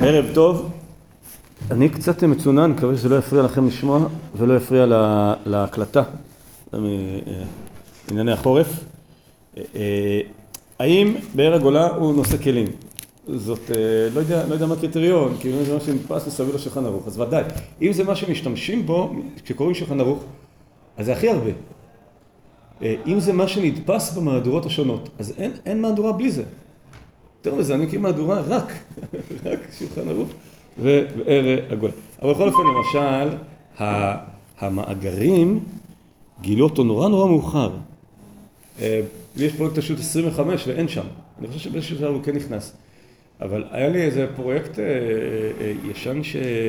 ערב טוב, אני קצת מצונן, מקווה שזה לא יפריע לכם לשמוע ולא יפריע להקלטה בענייני החורף. האם באר הגולה הוא נושא כלים? זאת, לא יודע מה הקריטריון, כי אם זה מה שנתפס מסביב לשולחן ערוך, אז ודאי. אם זה מה שמשתמשים בו, כשקוראים שולחן ערוך, אז זה הכי הרבה. אם זה מה שנתפס במהדורות השונות, אז אין מהדורה בלי זה. יותר מזה, אני מכיר מהדורה רק שולחן ערוך ובאר הגולה. אבל בכל אופן, למשל, המאגרים גילו אותו נורא מאוחר. יש פרויקט השו"ת 25 ואין שם. אני חושב שבאיזשהו שלב הוא כן נכנס. אבל היה לי איזה פרויקט ישן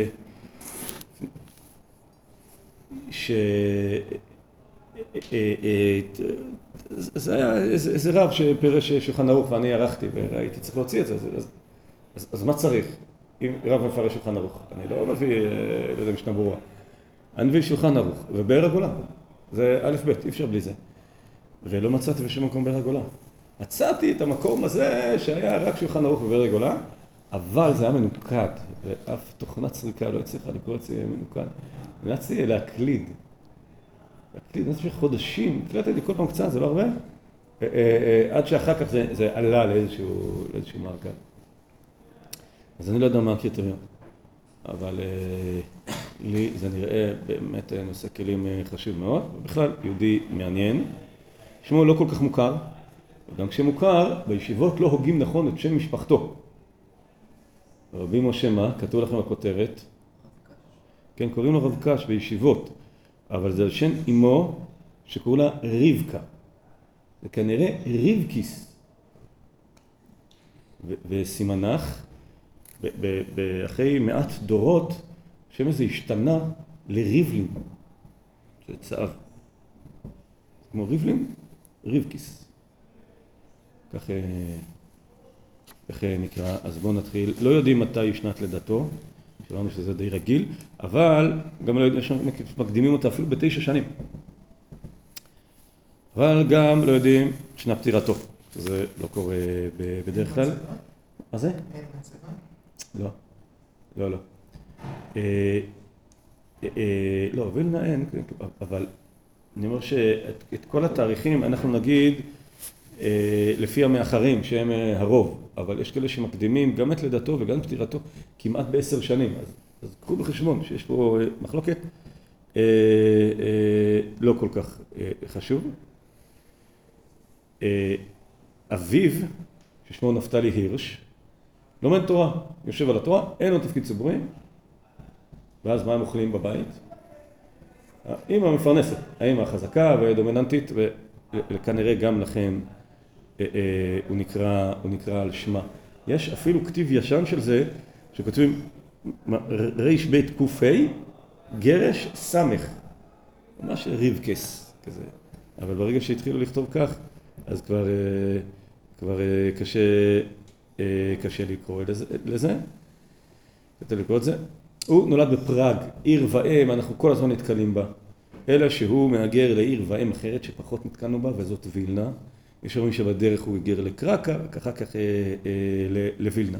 זה היה איזה רב שפירש שולחן ערוך ואני ערכתי והייתי צריך להוציא את זה. אז מה צריך? אם רב מפרש שולחן ערוך, אני לא מביא, לא יודע, משנה ברורה. אני מביא שולחן ערוך ובאר הגולה. זה א' ב', אי אפשר בלי זה. ולא מצאתי בשום מקום באר הגולה. מצאתי את המקום הזה שהיה רק שולחן ערוך ובאר הגולה, אבל זה היה מנוקד, ואף תוכנת סריקה לא הצליחה לקרוא את זה מנוקד. אני רציתי להקליד. אני חושב חודשים, הקלטתי כל פעם קצת, זה לא הרבה, עד שאחר כך זה עלה לאיזשהו מעגל. אז אני לא יודע מה הקריטריון, אבל לי זה נראה באמת נושא כלים חשוב מאוד, ובכלל יהודי מעניין, שמו לא כל כך מוכר, וגם כשמוכר, בישיבות לא הוגים נכון את שם משפחתו. רבי משה מה? כתוב לכם בכותרת, כן, קוראים לו רב קש בישיבות, אבל זה על שם אמו שקוראים לה רבקה. זה כנראה רבקיס. וסימנך, אחרי מעט דורות, השם הזה השתנה לריבלין. זה צער. כמו ריבלין, רבקיס. כך נקרא. אז בואו נתחיל. לא יודעים מתי שנת לידתו. שלנו שזה די רגיל, אבל גם לא יודעים, מקדימים אותה אפילו ב9 שנים. אבל גם לא יודעים שנה פטירתו, שזה לא קורה בדרך כלל. מה זה? אין מצבה? לא. לא, וילנה אין, אבל אני אומר שאת כל התאריכים אנחנו נגיד לפי המאחרים שהם הרוב, אבל יש כאלה שמקדימים גם את לידתו וגם את פטירתו כמעט ב10 שנים, אז קחו בחשבון שיש פה מחלוקת לא כל כך חשוב. אביו, ששמו נפתלי הירש, לומד תורה, יושב על התורה, אין לו תפקיד ציבורי, ואז מה הם אוכלים בבית? האמא המפרנסת, האמא החזקה והדומיננטית, וכנראה גם לכם הוא נקרא על שמה. יש אפילו כתיב ישן של זה, שכותבים ריש בית קופי, גרש סמך, ממש רבקס כזה. אבל ברגע שהתחילו לכתוב כך, אז כבר קשה לקרוא לזה. קשה לקרוא את זה. הוא נולד בפראג, עיר ואם, אנחנו כל הזמן נתקלים בה. אלא שהוא מהגר לעיר ואם אחרת שפחות נתקלנו בה, וזאת וילנה. יש אומרים שבדרך הוא היגר לקרקה, וככה כך לווילנה.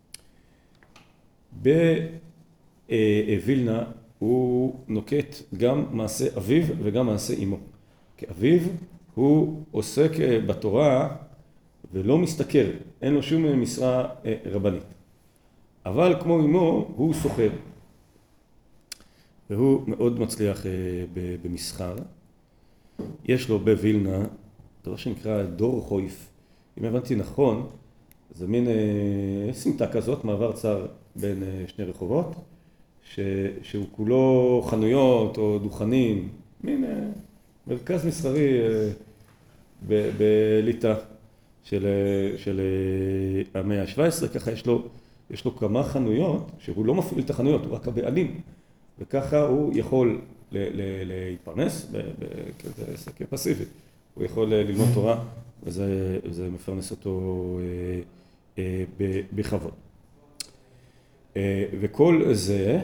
בווילנה הוא נוקט גם מעשה אביו וגם מעשה אמו. כי אביו הוא עוסק בתורה ולא מסתכר, אין לו שום משרה רבנית. אבל כמו אמו הוא סוחר. והוא מאוד מצליח במסחר. יש לו בווילנה דבר שנקרא דור חויף. אם הבנתי נכון, זה מין סמטה כזאת, מעבר צר בין שני רחובות, שהוא כולו חנויות או דוכנים, מין מרכז מסחרי בליטא של המאה ה-17, ככה יש לו כמה חנויות, שהוא לא מפעיל את החנויות, הוא רק הבעלים, וככה הוא יכול להתפרנס כפסיבי. הוא יכול ללמוד תורה, וזה מפרנס אותו בכבוד. וכל זה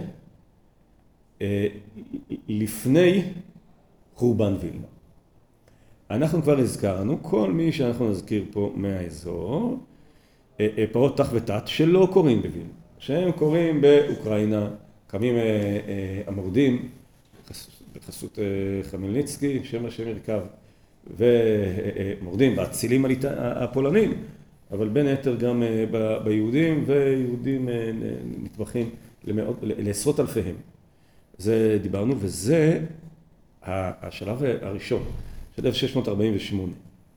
לפני חורבן וילנה. אנחנו כבר הזכרנו, כל מי שאנחנו נזכיר פה מהאזור, פרעות תח ותת שלא קוראים בווילנה. שהם קוראים באוקראינה, קמים המורדים, בחסות חמלניצקי, שם השם ירכב, ומורדים באצילים הפולנים, אבל בין היתר גם ביהודים, ויהודים נטבחים לעשרות אלפיהם. זה דיברנו, וזה השלב הראשון של 1648.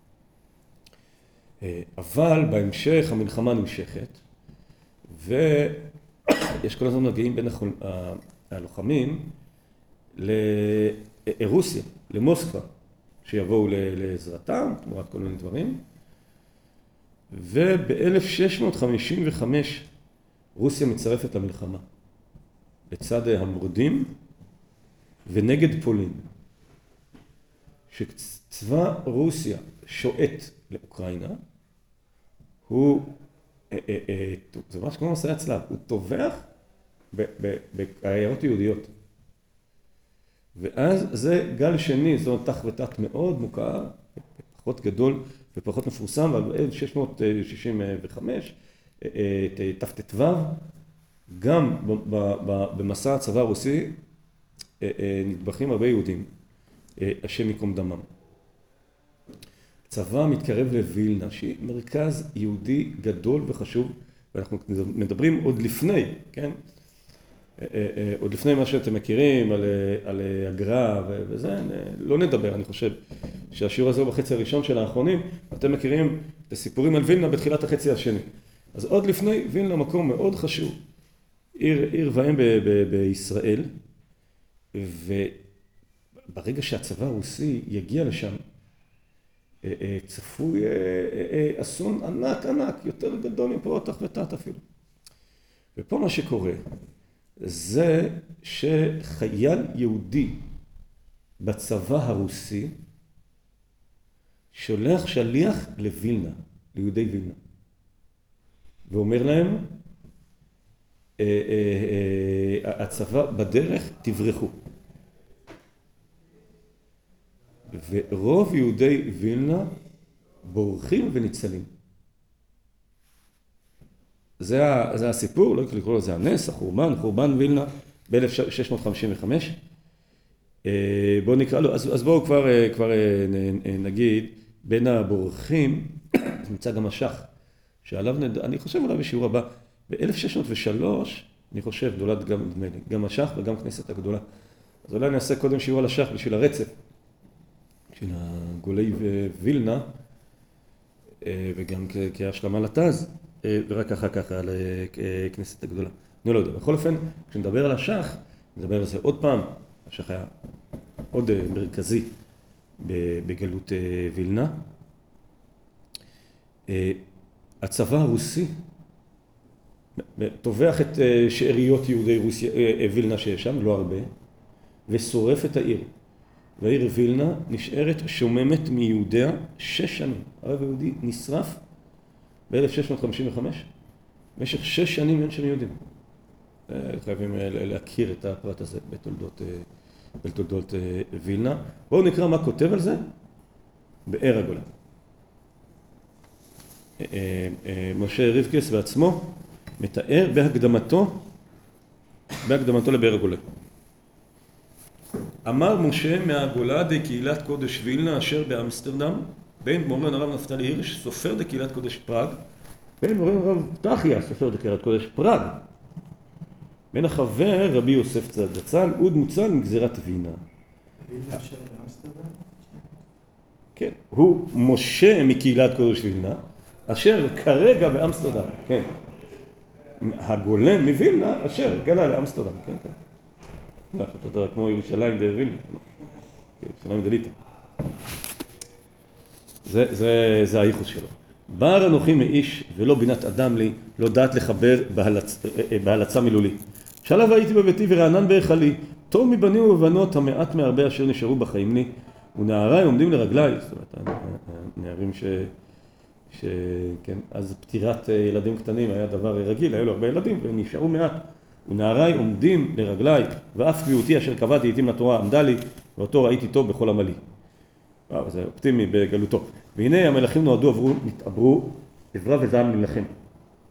אבל בהמשך המלחמה נמשכת, ויש כל הזמן מגיעים בין הלוחמים לרוסיה, למוסקבה, שיבואו לעזרתם, תמורת כל מיני דברים. וב-1655 רוסיה מצטרפת למלחמה, לצד המורדים ונגד פולין. שצבא רוסיה שועט לאוקראינה, הוא, זה ממש כמו מסע הצלב, הוא טובח בעיירות יהודיות. ואז זה גל שני, זאת אומרת תח ותת מאוד מוכר, פחות גדול ופחות מפורסם, אבל ב-1665, ת"ו, גם במסע הצבא הרוסי נטבחים הרבה יהודים, השם ייקום דמם. צבא מתקרב לווילנה, שהיא מרכז יהודי גדול וחשוב, ואנחנו מדברים עוד לפני, כן? עוד לפני מה שאתם מכירים על הגר"א וזה, לא נדבר, אני חושב שהשיעור הזה הוא בחצי הראשון של האחרונים, אתם מכירים את הסיפורים על וילנה בתחילת החצי השני. אז עוד לפני, וילנה מקום מאוד חשוב, עיר ואם בישראל, וברגע שהצבא הרוסי יגיע לשם, צפוי אסון ענק ענק, יותר גדול מפה תח ותת אפילו. ופה מה שקורה, זה שחייל יהודי בצבא הרוסי שולח שליח לווילנה, ליהודי וילנה, ואומר להם, הצבא בדרך תברחו. ורוב יהודי וילנה בורחים וניצלים. זה הסיפור, לא לקרוא לזה הנס, חורבן וילנה ב-1655. בואו נקרא לו, אז בואו כבר נגיד, בין הבורחים נמצא גם השח, שעליו אני חושב עליו בשיעור הבא, ב-1603, אני חושב, נולד גם השח וגם כנסת הגדולה. אז אולי נעשה קודם שיעור על השח בשביל הרצף, של הגולי וילנה, וגם כהשלמה לתז, ורק אחר כך על כנסת הגדולה. אני לא יודע. בכל אופן, כשנדבר על השח, נדבר על זה עוד פעם. השח היה עוד מרכזי בגלות וילנה. הצבא הרוסי טובח את שאריות יהודי רוסיה, וילנה שיש שם, לא הרבה, ושורף את העיר. והעיר וילנה נשארת שוממת מיהודיה 6 שנים. הרב היהודי נשרף ב-1655. במשך 6 שנים אין שם יהודים. חייבים להכיר את הפרט הזה בתולדות וילנה. בואו נקרא מה כותב על זה באר הגולה. משה ריבקס בעצמו מתאר בהקדמתו לבאר הגולה. אמר משה מהגולה דקהילת קודש וילנה אשר באמסטרדם, בין מורן הרב נפתלי הירש, סופר דקהילת קודש פראג, בין מורן הרב תחיה, סופר דקהילת קודש פראג, בין החבר רבי יוסף צדצן, עוד מוצל מגזירת וילנה. וילנה אשר באמסטרדם? כן, הוא משה מקהילת קודש וילנה, אשר כרגע באמסטרדם, כן. הגולה מווילנה אשר גלה לאמסטרדם, כן, כן. אתה יודע, כמו ירושלים דווילנה, ירושלים דליטה. זה הייחוס שלו. בר אנוכי מאיש ולא בינת אדם לי, לא דעת לחבר בהלצה מילולי. שלב הייתי בביתי ורענן בהיכלי, טוב מבנים ובנות המעט מהרבה אשר נשארו בחיים לי, ונעריי עומדים לרגליי, זאת אומרת, הנערים כן, אז פטירת ילדים קטנים היה דבר רגיל, היו לו הרבה ילדים ונשארו מעט. ונעריי עומדים לרגליי, ואף קביעותי אשר קבעתי עתים לתורה עמדה לי, ואותו ראיתי טוב בכל עמלי. וואו, זה אופטימי בגלותו. והנה המלכים נועדו, נתעברו, עברה וזעם להילחם.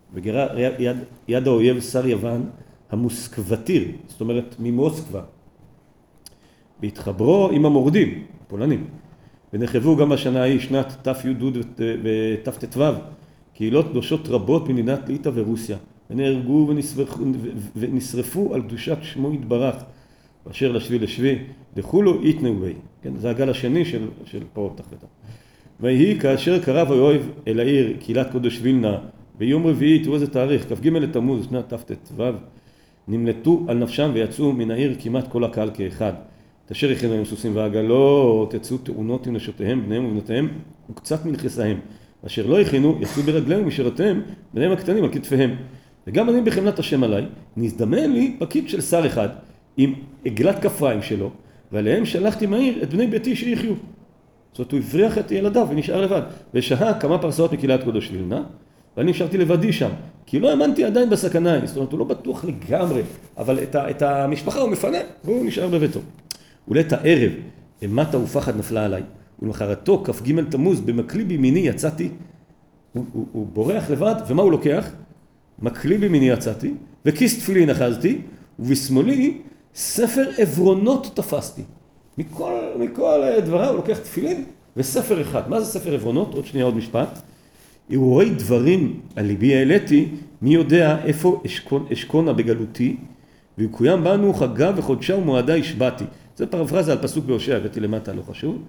וגרה יד האויב שר יוון המוסקבטיר, זאת אומרת ממוסקבה, והתחברו עם המורדים, הפולנים, ונחרבו גם בשנה ההיא, שנת ת"י ות"ט"ו, קהילות קדושות רבות ממדינת ליטא ורוסיה, ונהרגו ונשרפו על קדושת שמו יתברך, באשר לשביל לשבי, דכולו יתנאו בי. כן, זה הגל השני של פרעות תחתיו. ויהי כאשר קרב האויב אל העיר, קהילת קודש וילנה, ביום רביעי, תראו איזה תאריך, כ"ג לתמוז, שנת ת"ט"ו, נמלטו על נפשם ויצאו מן העיר כמעט כל הקהל כאחד. את אשר הכינו להם סוסים ועגלות, יצאו תאונות עם נשותיהם, בניהם ובנותיהם, וקצת מנכסיהם. אשר לא הכינו, יצאו ברגליהם ומשרתיהם, בניהם הקטנים על כתפיהם. וגם אני בחמלת השם עליי, נזדמן לי פקיד של שר אחד, עם עגלת כפריים שלו, ועליהם שלחתי מהעיר את בני ביתי שיחיו. זאת אומרת, הוא הבריח את ילדיו ונשאר לבד. ושהה כמה פרסאות מקהילת קודש וילנה, ואני נשארתי לבדי שם, כי לא האמנתי עדיין בסכנה. זאת אומרת, הוא לא בטוח לגמרי, אבל את המשפחה הוא מפנה, והוא נשאר בביתו. ולעת הערב, אימתה ופחד נפלה עליי, ולמחרתו, כ"ג תמוז, במקלי בימיני יצאתי, הוא בורח לבד, ומה הוא לוקח? מקלי בימיני יצאתי, וכיס תפילין אחזתי, ובשמאלי ספר עברונות תפסתי. מכל דבריו הוא לוקח תפילין וספר אחד. מה זה ספר עברונות? עוד שנייה, עוד משפט. הרהורי דברים על ליבי העליתי, מי יודע איפה אשכונה בגלותי, ויקוים בנו חגה וחודשה ומועדה השבעתי. זה פרפרזה על פסוק בהושע, הבאתי למטה, לא חשוב.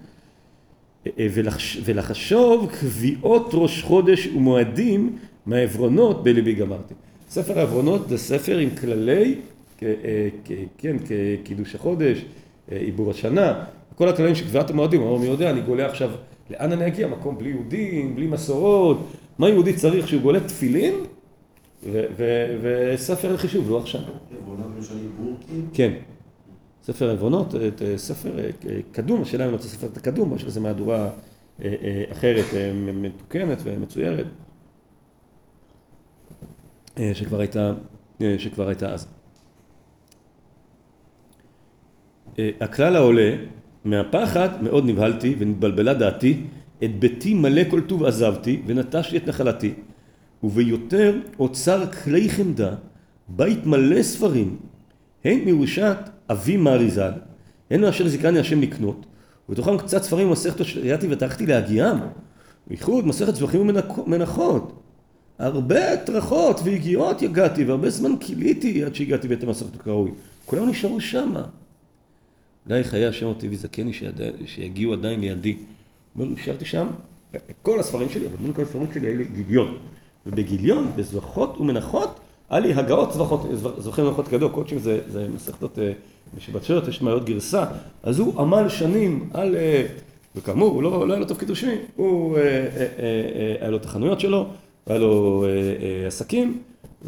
ולחשוב קביעות ראש חודש ומועדים מהעברונות בליבי גמרתי. ספר העברונות זה ספר עם כללי, כקידוש החודש, עיבור השנה, כל הכללים של קביעת המועדים. הוא אומר, מי יודע, אני גולה עכשיו, לאן אני אגיע? מקום בלי יהודים, בלי מסורות. מה יהודי צריך שהוא גולה תפילין? וספר לחישוב, לוח שנה. עברונות למשל עיבור? כן. ספר עברונות, ספר קדום, השאלה אם אני רוצה ספר את הקדום, יש לזה מהדורה אחרת, מתוקנת ומצוירת, שכבר הייתה אז. הכלל העולה, מהפחד מאוד נבהלתי ונתבלבלה דעתי, את ביתי מלא כל טוב עזבתי ונטשתי את נחלתי, וביותר אוצר כלי חמדה, בית מלא ספרים, הן מירושת אבי מאריזל, הן מאשר זיכרני השם לקנות, ובתוכם קצת ספרים במסכתות שראיתי וטרחתי להגיעם, בייחוד מסכת זבחים ומנחות. הרבה טרחות והגיעות יגעתי, והרבה זמן קיליתי עד שהגעתי בית המסכתות כראוי. כולם נשארו שמה. אולי חיי השם אותי וזכני שיגיעו עדיין לידי. נשארתי שם, כל הספרים שלי, אבל בין כל הספרים שלי היה לי גיליון. ובגיליון, בזבחות ומנחות, היה לי הגאות זבחים ומנחות כדו, קודשים זה מסכתות בשבת שרת, יש מעיות גרסה. אז הוא עמל שנים על, וכאמור, הוא לא היה לו תפקיד רשמי, הוא היה לו את החנויות שלו, היה לו עסקים,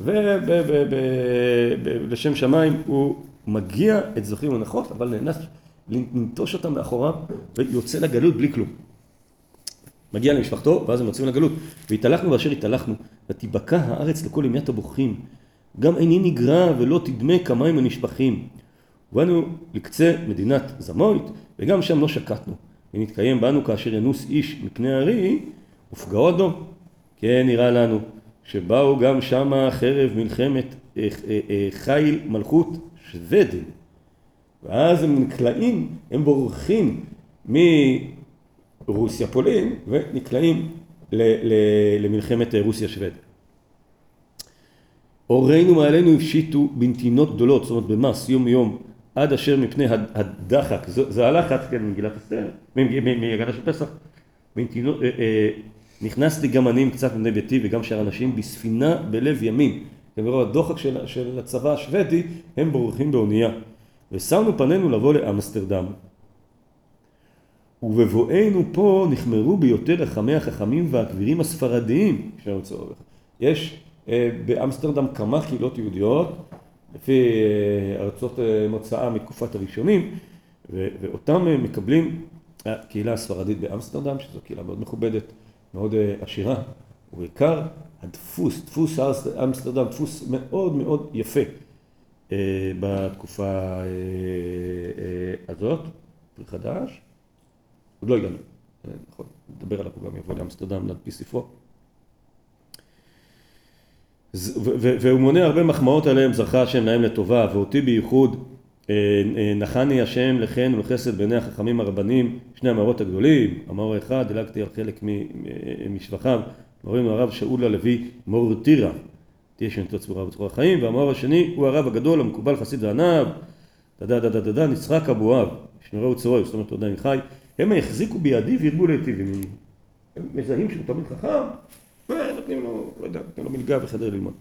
ולשם שמיים הוא מגיע את זבחים ומנחות, אבל נאנס לנטוש אותם מאחוריו, ויוצא לגלות בלי כלום. מגיע למשפחתו, ואז הם יוצאים לגלות. והתהלכנו באשר התהלכנו, ותיבקע הארץ לכל ימיית הבוכים. גם איני נגרע ולא תדמה כמים הנשפכים. ובאנו לקצה מדינת זמוית, וגם שם לא שקטנו. ונתקיים בנו כאשר ינוס איש מפני הארי, ופגעו אדום. כן, נראה לנו שבאו גם שמה חרב מלחמת חיל מלכות שבדים. ואז הם נקלעים, הם בורחים מרוסיה פולין, ונקלעים למלחמת רוסיה שבד. אורינו מעלינו הפשיטו בנתינות גדולות, זאת אומרת במס, יום יום, עד אשר מפני הדחק, זה הלחץ, כן, מגילת אסתר, מהגדה של פסח, בנתינות, נכנסתי גם אני עם קצת בני ביתי וגם שאר אנשים בספינה בלב ימין. כמובן, הדוחק של הצבא השוודי, הם בורחים באונייה. ושמנו פנינו לבוא לאמסטרדם. ובבואנו פה נחמרו ביותר לחמי החכמים והגבירים הספרדיים שהיו צורך. יש באמסטרדם כמה קהילות יהודיות, לפי ארצות מוצאה מתקופת הראשונים, ואותם מקבלים הקהילה הספרדית באמסטרדם, שזו קהילה מאוד מכובדת, מאוד עשירה, ובעיקר דפוס אמסטרדם, דפוס מאוד מאוד יפה בתקופה הזאת, פרי חדש, עוד לא הגענו, נכון, נדבר עליו, הוא גם יבוא לאמסטרדם להדפיס ספרו. והוא מונה הרבה מחמאות עליהם, זכה השם להם לטובה, ואותי בייחוד נחני השם לכן ולחסד בעיני החכמים הרבנים, שני המאורות הגדולים. המאור האחד, דילגתי על חלק משבחיו, מורינו הרב שאול הלוי מור טירה, תהיה שנתו צבורה בצורה החיים, והמאור השני הוא הרב הגדול המקובל חסיד וענב, נצחק אבואב, שנראו צורוי, זאת אומרת הוא עדיין חי, הם החזיקו בידי והרבו להיטיב עמי. הם מזהים שהוא תמיד חכם, ונותנים לו, לא יודע, נותנים לו מלגה וחדר ללמוד.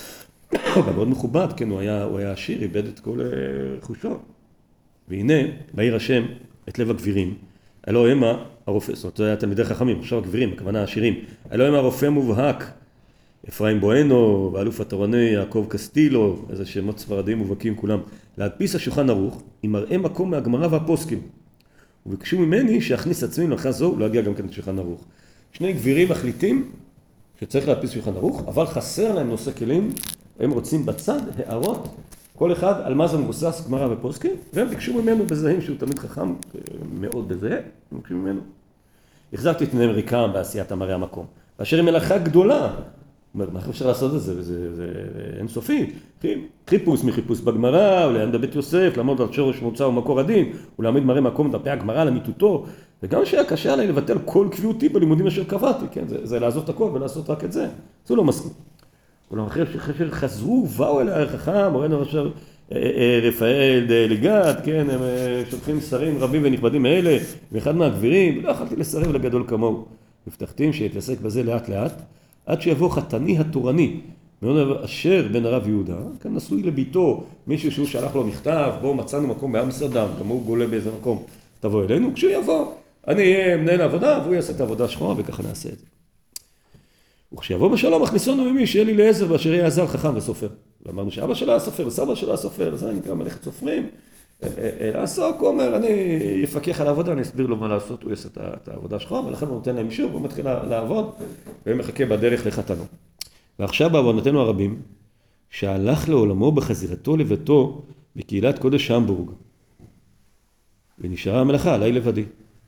הוא גם מאוד מכובד, כן, הוא היה עשיר, איבד את כל רכושו. והנה, בעיר השם את לב הגבירים, הלא המה הרופא, זאת אומרת, זה היה תלמידי חכמים, עכשיו הגבירים, הכוונה העשירים, הלא המה הרופא מובהק, אפרים בואנו, ואלוף התורני יעקב קסטילו, איזה שמות ספרדיים מובהקים כולם, להדפיס השולחן ערוך, עם מראה מקום מהגמרא והפוסקים. וביקשו ממני שיכניס עצמי למלאכה זו, לא הגיע גם כן לשולחן ערוך. שני גבירים מחליטים שצריך להדפיס שולחן ערוך, אבל חסר להם נושא כלים, הם רוצים בצד הערות, כל אחד על מה זה מבוסס גמרא ופוסקים, והם ביקשו ממנו בזהים שהוא תמיד חכם מאוד בזה, הם ביקשו ממנו. החזרתי את פני אמריקם בעשיית המראה המקום, ואשר היא מלאכה גדולה, אומר, מה אפשר לעשות את זה? זה אינסופי. חיפוש מחיפוש בגמרא, ולעמד בית יוסף, לעמוד על שורש מוצא ומקור הדין, ולהעמיד מראה מקום דפי הגמרא למיטוטו, וגם שהיה קשה עליי לבטל כל קביעותי בלימודים אשר קבעתי, כן? זה לעזוב את הכל ולעשות רק את זה. זה לא מסכים. אולם אחרי שחזרו, באו אל החכם, מורנו עכשיו רפאל לגד, כן? הם שולחים שרים רבים ונכבדים מאלה, ואחד מהגבירים, ולא יכולתי לסרב לגדול כמוהו. הבטחתים שיתעסק בזה לאט לאט, עד שיבוא חתני התורני, מאוד אשר בן הרב יהודה, כאן נשוי לביתו, מישהו שהוא שלח לו מכתב, בואו מצאנו מקום באמסטרדם, גם הוא גולה באיזה מקום, תבוא אלינו, כשהוא יבוא, אני אהיה מנהל העבודה, והוא יעשה את העבודה שחורה, וככה נעשה את זה. וכשיבוא בשלום, הכניסונו ממי, שיהיה לי לעזר, ואשר יהיה עזר חכם וסופר. ואמרנו שאבא שלה הסופר, וסבא שלה הסופר, זה נקרא מלאכת סופרים. לעסוק, הוא אומר, אני אפקח על העבודה, אני אסביר לו מה לעשות, הוא יעשה את העבודה שחורה, ולכן הוא נותן להם אישור, והוא מתחיל לעבוד, והם מחכה בדרך לחתנו. ועכשיו בעוונותינו הרבים, שהלך לעולמו בחזירתו לביתו, בקהילת קודש המבורג, ונשארה המלאכה, עליי לבדי.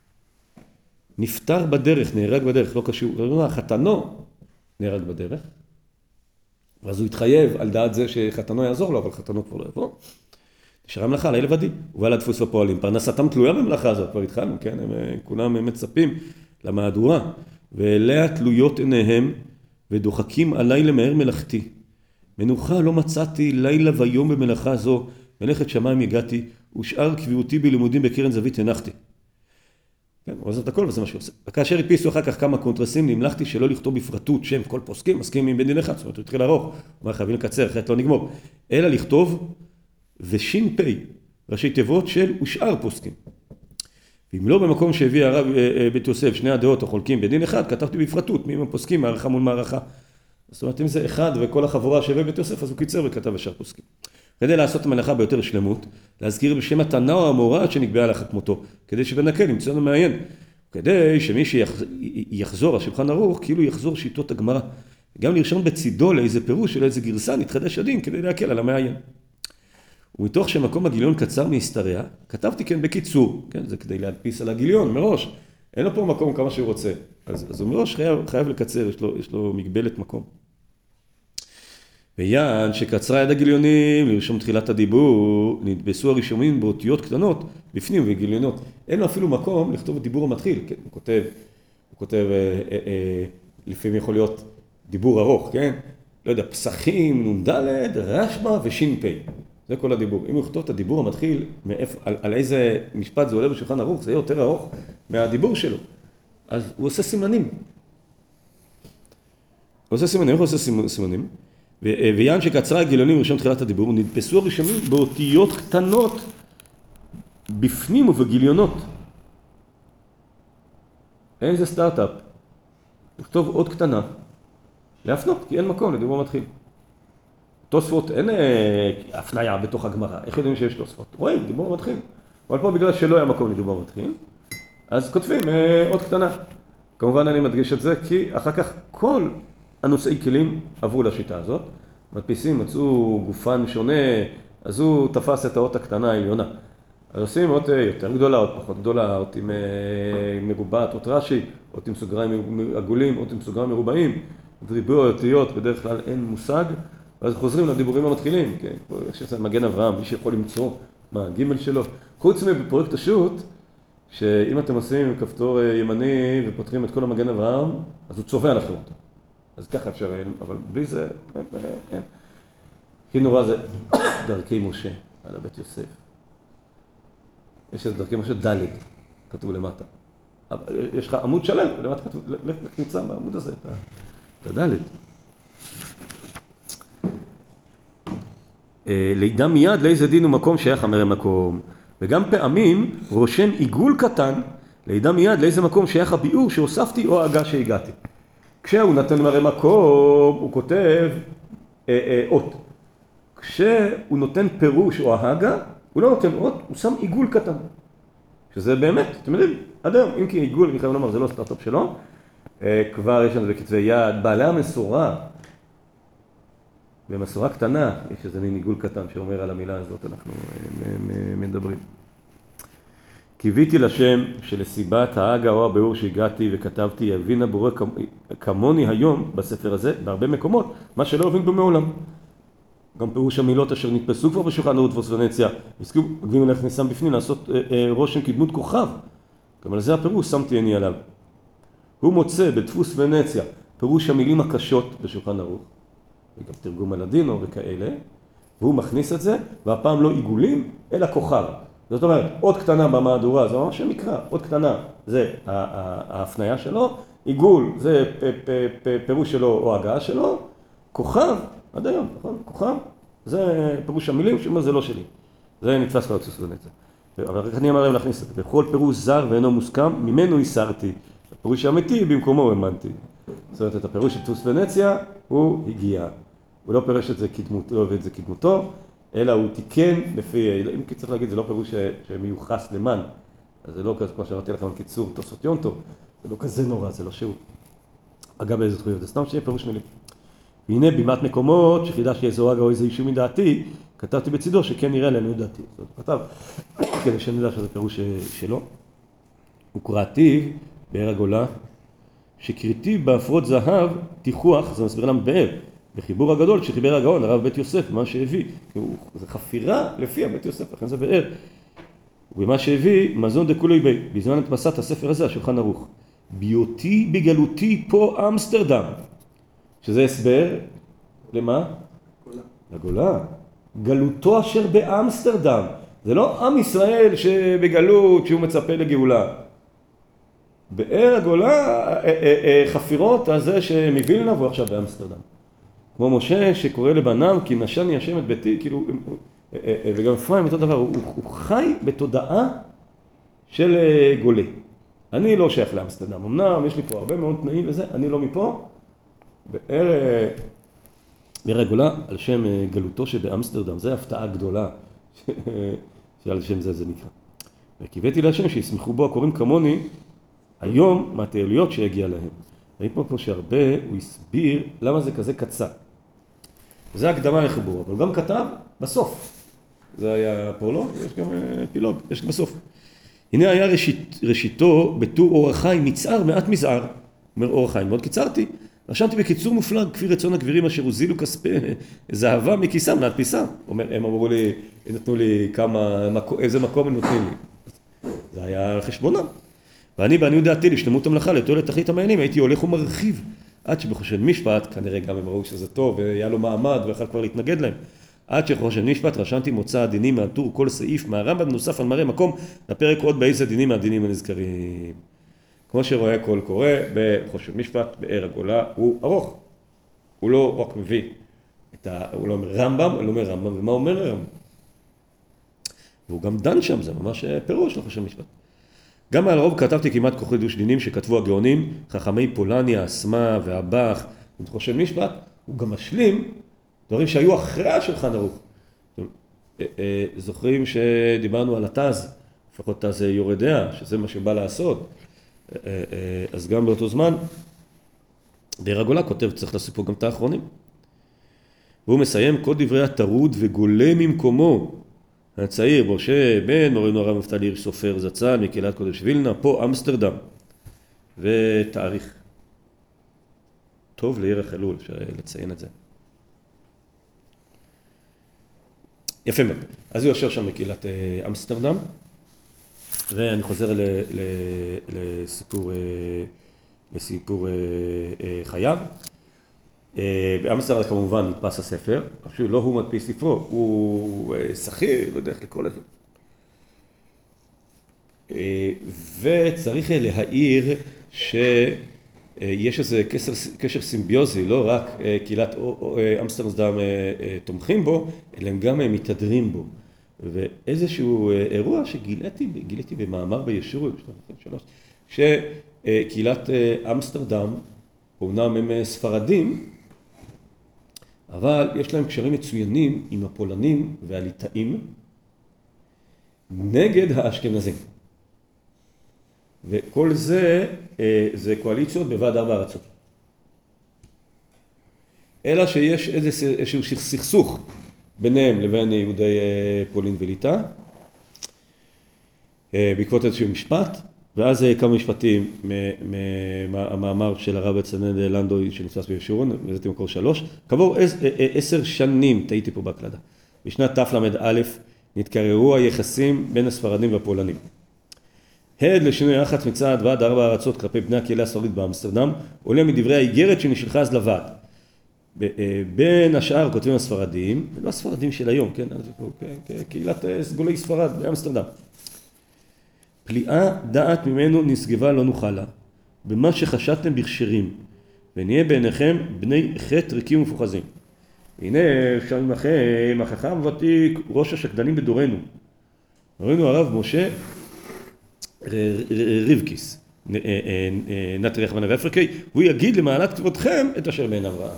נפטר בדרך, נהרג בדרך, לא קשור, חתנו נהרג בדרך, ואז הוא התחייב על דעת זה שחתנו יעזור לו, אבל חתנו כבר לא יבוא. נשארה מלאכה, עליי לבדי, ובא לדפוס בפועלים. פרנסתם תלויה במלאכה הזאת, כבר התחלנו, כן? הם כולם מצפים למהדורה, ואליה תלויות עיניהם, ודוחקים עליי למהר מלאכתי. מנוחה לא מצאתי לילה ויום במלאכה זו, מלאכת שמיים הגעתי, ושאר קביעותי בלימודים בקרן זווית הנחתי. כן, הוא עושה את הכל וזה מה שהוא עושה. וכאשר הפיסו אחר כך כמה קונטרסים, נמלכתי שלא לכתוב בפרטות שם כל פוסקים, מסכים עם בן דין אחד, זאת אומרת, הוא התחיל ארוך, הוא אומר, חייבים לקצר, אחרת לא נגמור. אלא לכתוב ושין פי, ראשי תיבות של ושאר פוסקים. ואם לא במקום שהביא הרב בית יוסף, שני הדעות או חולקים בדין אחד, כתבתי בפרטות, מי הם הפוסקים, מערכה מול מערכה. זאת אומרת, אם זה אחד וכל החבורה שהביא בית יוסף, אז הוא קיצר וכתב ושאר פוסקים. כדי לעשות את המלאכה ביותר שלמות, להזכיר בשם התנא או המורה שנקבעה לך כמותו, כדי שבנקל ימצא לנו מעיין. כדי שמי שיחזור השולחן ערוך, כאילו יחזור שיטות הגמרא. גם לרשום בצידו לאיזה פירוש של איזה גרסה, נתחדש הדין כדי להקל על המעיין. ומתוך שמקום הגיליון קצר מהסתריה, כתבתי כן בקיצור, כן, זה כדי להדפיס על הגיליון מראש. אין לו פה מקום כמה שהוא רוצה. אז הוא מראש חייב לקצר, יש לו מגבלת מקום. ויען שקצרה יד הגיליונים לרשום תחילת הדיבור, נתבסו הרישומים באותיות קטנות, בפנים וגיליונות. אין לו אפילו מקום לכתוב את דיבור המתחיל, כן? הוא כותב, לפעמים יכול להיות דיבור ארוך, כן? לא יודע, פסחים, נ"ד, רשב"א וש"פ. זה כל הדיבור. אם הוא יכתוב את הדיבור המתחיל, על איזה משפט זה עולה בשולחן ערוך, זה יהיה יותר ארוך מהדיבור שלו. אז הוא עושה סימנים. איך הוא עושה סימנים? ויען שקצרה הגיליונים לרשום תחילת הדיבור, נדפסו הרישומים באותיות קטנות בפנים ובגיליונות. אין זה סטארט-אפ. לכתוב עוד קטנה, להפנות, כי אין מקום לדיבור מתחיל. תוספות, אין הפניה בתוך הגמרא. איך יודעים שיש תוספות? רואים, דיבור מתחיל. אבל פה בגלל שלא היה מקום לדיבור מתחיל, אז כותבים עוד קטנה. כמובן אני מדגיש את זה, כי אחר כך כל הנושאי כלים עברו לשיטה הזאת. מדפיסים, מצאו גופן שונה, אז הוא תפס את האות הקטנה העליונה. אז עושים אות יותר גדולה, אות פחות גדולה, אות עם מרובעת, אות רש"י, אות עם סוגריים עגולים, אות עם סוגריים מרובעים. ריבוי האותיות, בדרך כלל אין מושג, ואז חוזרים לדיבורים המתחילים, כן? פה יש את מגן אברהם, מי שיכול למצוא מה הגימל שלו. חוץ מבפרויקט השו"ת, שאם אתם עושים כפתור ימני ופותחים את כל המגן אברהם, אז הוא צובע לכם אותו. אז ככה אפשר, אבל בלי זה, כן. הכי נורא זה דרכי משה על הבית יוסף. יש איזה דרכי משה ד' כתוב למטה. יש לך עמוד שלם, למטה כתוב, לך נמצא בעמוד הזה, את הד'. לידע מיד לאיזה דין ומקום שייך המראה מקום. וגם פעמים רושם עיגול קטן, לידע מיד לאיזה מקום שייך הביאור שהוספתי או ההגה שהגעתי. כשהוא נתן מראה מקום, הוא כותב אות. כשהוא נותן פירוש או ההגה, הוא לא נותן אות, הוא שם עיגול קטן. שזה באמת, אתם יודעים, עד היום, אם כי עיגול, אני חייב לומר, זה לא סטארט-אפ שלו, כבר יש לנו בכתבי יד, בעלי המסורה, במסורה קטנה, יש איזה מין עיגול קטן שאומר על המילה הזאת, אנחנו מדברים. קיוויתי לשם שלסיבת ההגה או הביאור שהגעתי וכתבתי, יבין הבורא כמוני היום בספר הזה, בהרבה מקומות, מה שלא הבין בו מעולם. גם פירוש המילות אשר נתפסו כבר בשולחן ערוך דפוס ונציה, הסכימו, גבינו להכניסם בפנים לעשות רושם כדמות כוכב. גם על זה הפירוש שמתי עיני עליו. הוא מוצא בדפוס ונציה פירוש המילים הקשות בשולחן ערוך, וגם תרגום הלדינו וכאלה, והוא מכניס את זה, והפעם לא עיגולים, אלא כוכב. זאת אומרת, עוד קטנה במהדורה, זה ממש מקרא, עוד קטנה, זה ההפניה שלו, עיגול, זה פירוש שלו או הגעה שלו, כוכב, עד היום, נכון? כוכב, זה פירוש המילים, שאומר זה לא שלי. זה נתפס כבר דפוס ונציה. אבל רק אני אמר להם להכניס את זה. בכל פירוש זר ואינו מוסכם, ממנו הסרתי. הפירוש האמיתי במקומו האמנתי. זאת אומרת, את הפירוש של דפוס ונציה, הוא הגיע. הוא לא פירש את זה כדמותו, לא הביא את זה כדמותו, אלא הוא תיקן לפי, אם כי צריך להגיד, זה לא פירוש שמיוחס למן. אז זה לא כזה, כמו שאמרתי לכם, קיצור, תוספות יונטו. זה לא כזה נורא, זה לא שהוא. אגב, איזה זכויות, זה סתם שיהיה פירוש מילים. והנה בימת מקומות שחידש איזו הגה או איזה אישום מדעתי, כתבתי בצידו שכן נראה לנו דעתי. זאת כתב, כדי שנדע שזה פירוש שלו. וקראתיו באר הגולה, שקריתי בהפרות זהב תיכוח, זה מסביר להם באר, בחיבור הגדול שחיבר הגאון, הרב בית יוסף, מה שהביא, זה חפירה לפי הבית יוסף, לכן זה באר. ומה שהביא, מזון דקולי בי, בזמן הדפסת הספר הזה, השולחן ערוך. ביותי בגלותי פה אמסטרדם. שזה הסבר, למה? לגולה. גלותו אשר באמסטרדם. זה לא עם ישראל שבגלות, שהוא מצפה לגאולה. באר הגולה, חפירות הזה שמבילנה והוא עכשיו באמסטרדם. כמו משה שקורא לבנם, כי נשני השם את ביתי, כאילו, וגם אפרים אותו דבר, הוא חי בתודעה של גולה. אני לא שייך לאמסטרדם. אמנם יש לי פה הרבה מאוד תנאים וזה, אני לא מפה. באר הגולה על שם גלותו שבאמסטרדם, זה הפתעה גדולה שעל שם זה נקרא. וקיוויתי להשם שישמחו בו הקוראים כמוני היום מהתהיליות שיגיע להם. ראית פה שהרבה הוא הסביר למה זה כזה קצר. זה הקדמה לחיבור, אבל גם כתב בסוף. זה היה פרולוג, יש גם פילוג, יש בסוף. הנה היה ראשיתו בתור אור החיים מצער מעט מזער. אומר אור החיים, מאוד קיצרתי. רשמתי בקיצור מופלג, כפי רצון הגבירים אשר הוזילו כספי זהבה מכיסם להדפיסה. הם אמרו לי, נתנו לי איזה מקום הם נותנים לי. זה היה על חשבונם. ואני בעניות דעתי לשלמות המלאכה, לתועלת תכלית המעיינים, הייתי הולך ומרחיב. עד שבחושן משפט, כנראה גם הם ראו שזה טוב, והיה לו מעמד ויכל כבר להתנגד להם. עד שבחושן משפט רשמתי מוצא הדינים מהטור כל סעיף מהרמב"ם נוסף על מראה מקום, לפרק עוד באיזה דינים מהדינים הנזכרים. כמו שרואה כל קורא, בחושן משפט, באר הגולה, הוא ארוך. הוא לא רק מביא, הוא לא אומר רמב"ם, הוא לא אומר רמב"ם, ומה אומר רמב"ם? והוא גם דן שם, זה ממש פירוש לחושן משפט. גם על הרוב כתבתי כמעט כל חידוש דינים שכתבו הגאונים, חכמי פולניה, אסמה והבח, וחושן משפט, הוא גם משלים דברים שהיו אחרי השולחן ערוך. זוכרים שדיברנו על התז, לפחות תז יורדיה, שזה מה שבא לעשות. אז גם באותו זמן, באר הגולה כותב, צריך לעשות פה גם את האחרונים. והוא מסיים כל דברי התרוד וגולה ממקומו. הצעיר, משה, בן, מורנו הרב נפתלי הירש סופר זצ"ל, מקהילת קודש וילנה, פה אמסטרדם. ותאריך. טוב לירח אלול, אפשר לציין את זה. יפה מאוד. אז הוא יושב שם בקהילת אמסטרדם, ואני חוזר לסיפור חייו. באמסטרדם כמובן נדפס הספר, אפילו לא הוא מדפיס ספרו, הוא שכיר, לא יודע איך לקרוא לזה. וצריך להעיר שיש איזה קשר סימביוזי, לא רק קהילת אמסטרדם תומכים בו, אלא הם גם מתהדרים בו. ואיזשהו אירוע שגיליתי במאמר בישורת, שקהילת אמסטרדם, אומנם הם ספרדים, אבל יש להם קשרים מצוינים עם הפולנים והליטאים נגד האשכנזים. וכל זה, זה קואליציות בוועד 4 ארצות. אלא שיש איזשהו סכסוך ביניהם לבין יהודי פולין וליטא, בעקבות איזשהו משפט, ואז כמה משפטים מהמאמר של הרב בצלאל לנדוי שנתפס בישורון, וזה מקור 3. כעבור 10 שנים, טעיתי פה בהקלדה, בשנת תל"א נתקררו היחסים בין הספרדים והפולנים. הד לשינוי יח"צ מצד ועד 4 ארצות כלפי בני הקהילה הספרדית באמסטרדם, עולה מדברי האיגרת שנשלחה אז לוועד. בין השאר כותבים הספרדים, לא הספרדים של היום, כן? קהילת סגולי ספרד באמסטרדם. פליאה דעת ממנו נשגבה לא נוכל לה, במה שחשדתם בכשרים, ונהיה בעיניכם בני חטא ריקים ומפוחזים. הנה שם עמכם, החכם ותיק, ראש השקדנים בדורנו. ראינו הרב משה ריבקיס, נתי רחמנא ואפריקי, הוא יגיד למעלת כבודכם את אשר בעין אברהם.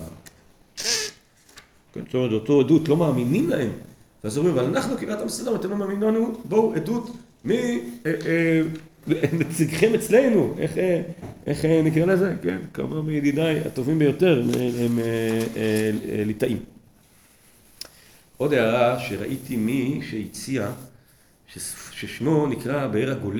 זאת אומרת, אותו עדות לא מאמינים להם. אז אומרים, אבל אנחנו קהילת אמסטרדם, אתם לא מאמינים לנו, בואו עדות נציגכם אצלנו, איך נקרא לזה? כן, כמה מידידיי הטובים ביותר הם ליטאים. עוד הערה שראיתי מי שהציע, ששמו נקרא באר הגולה,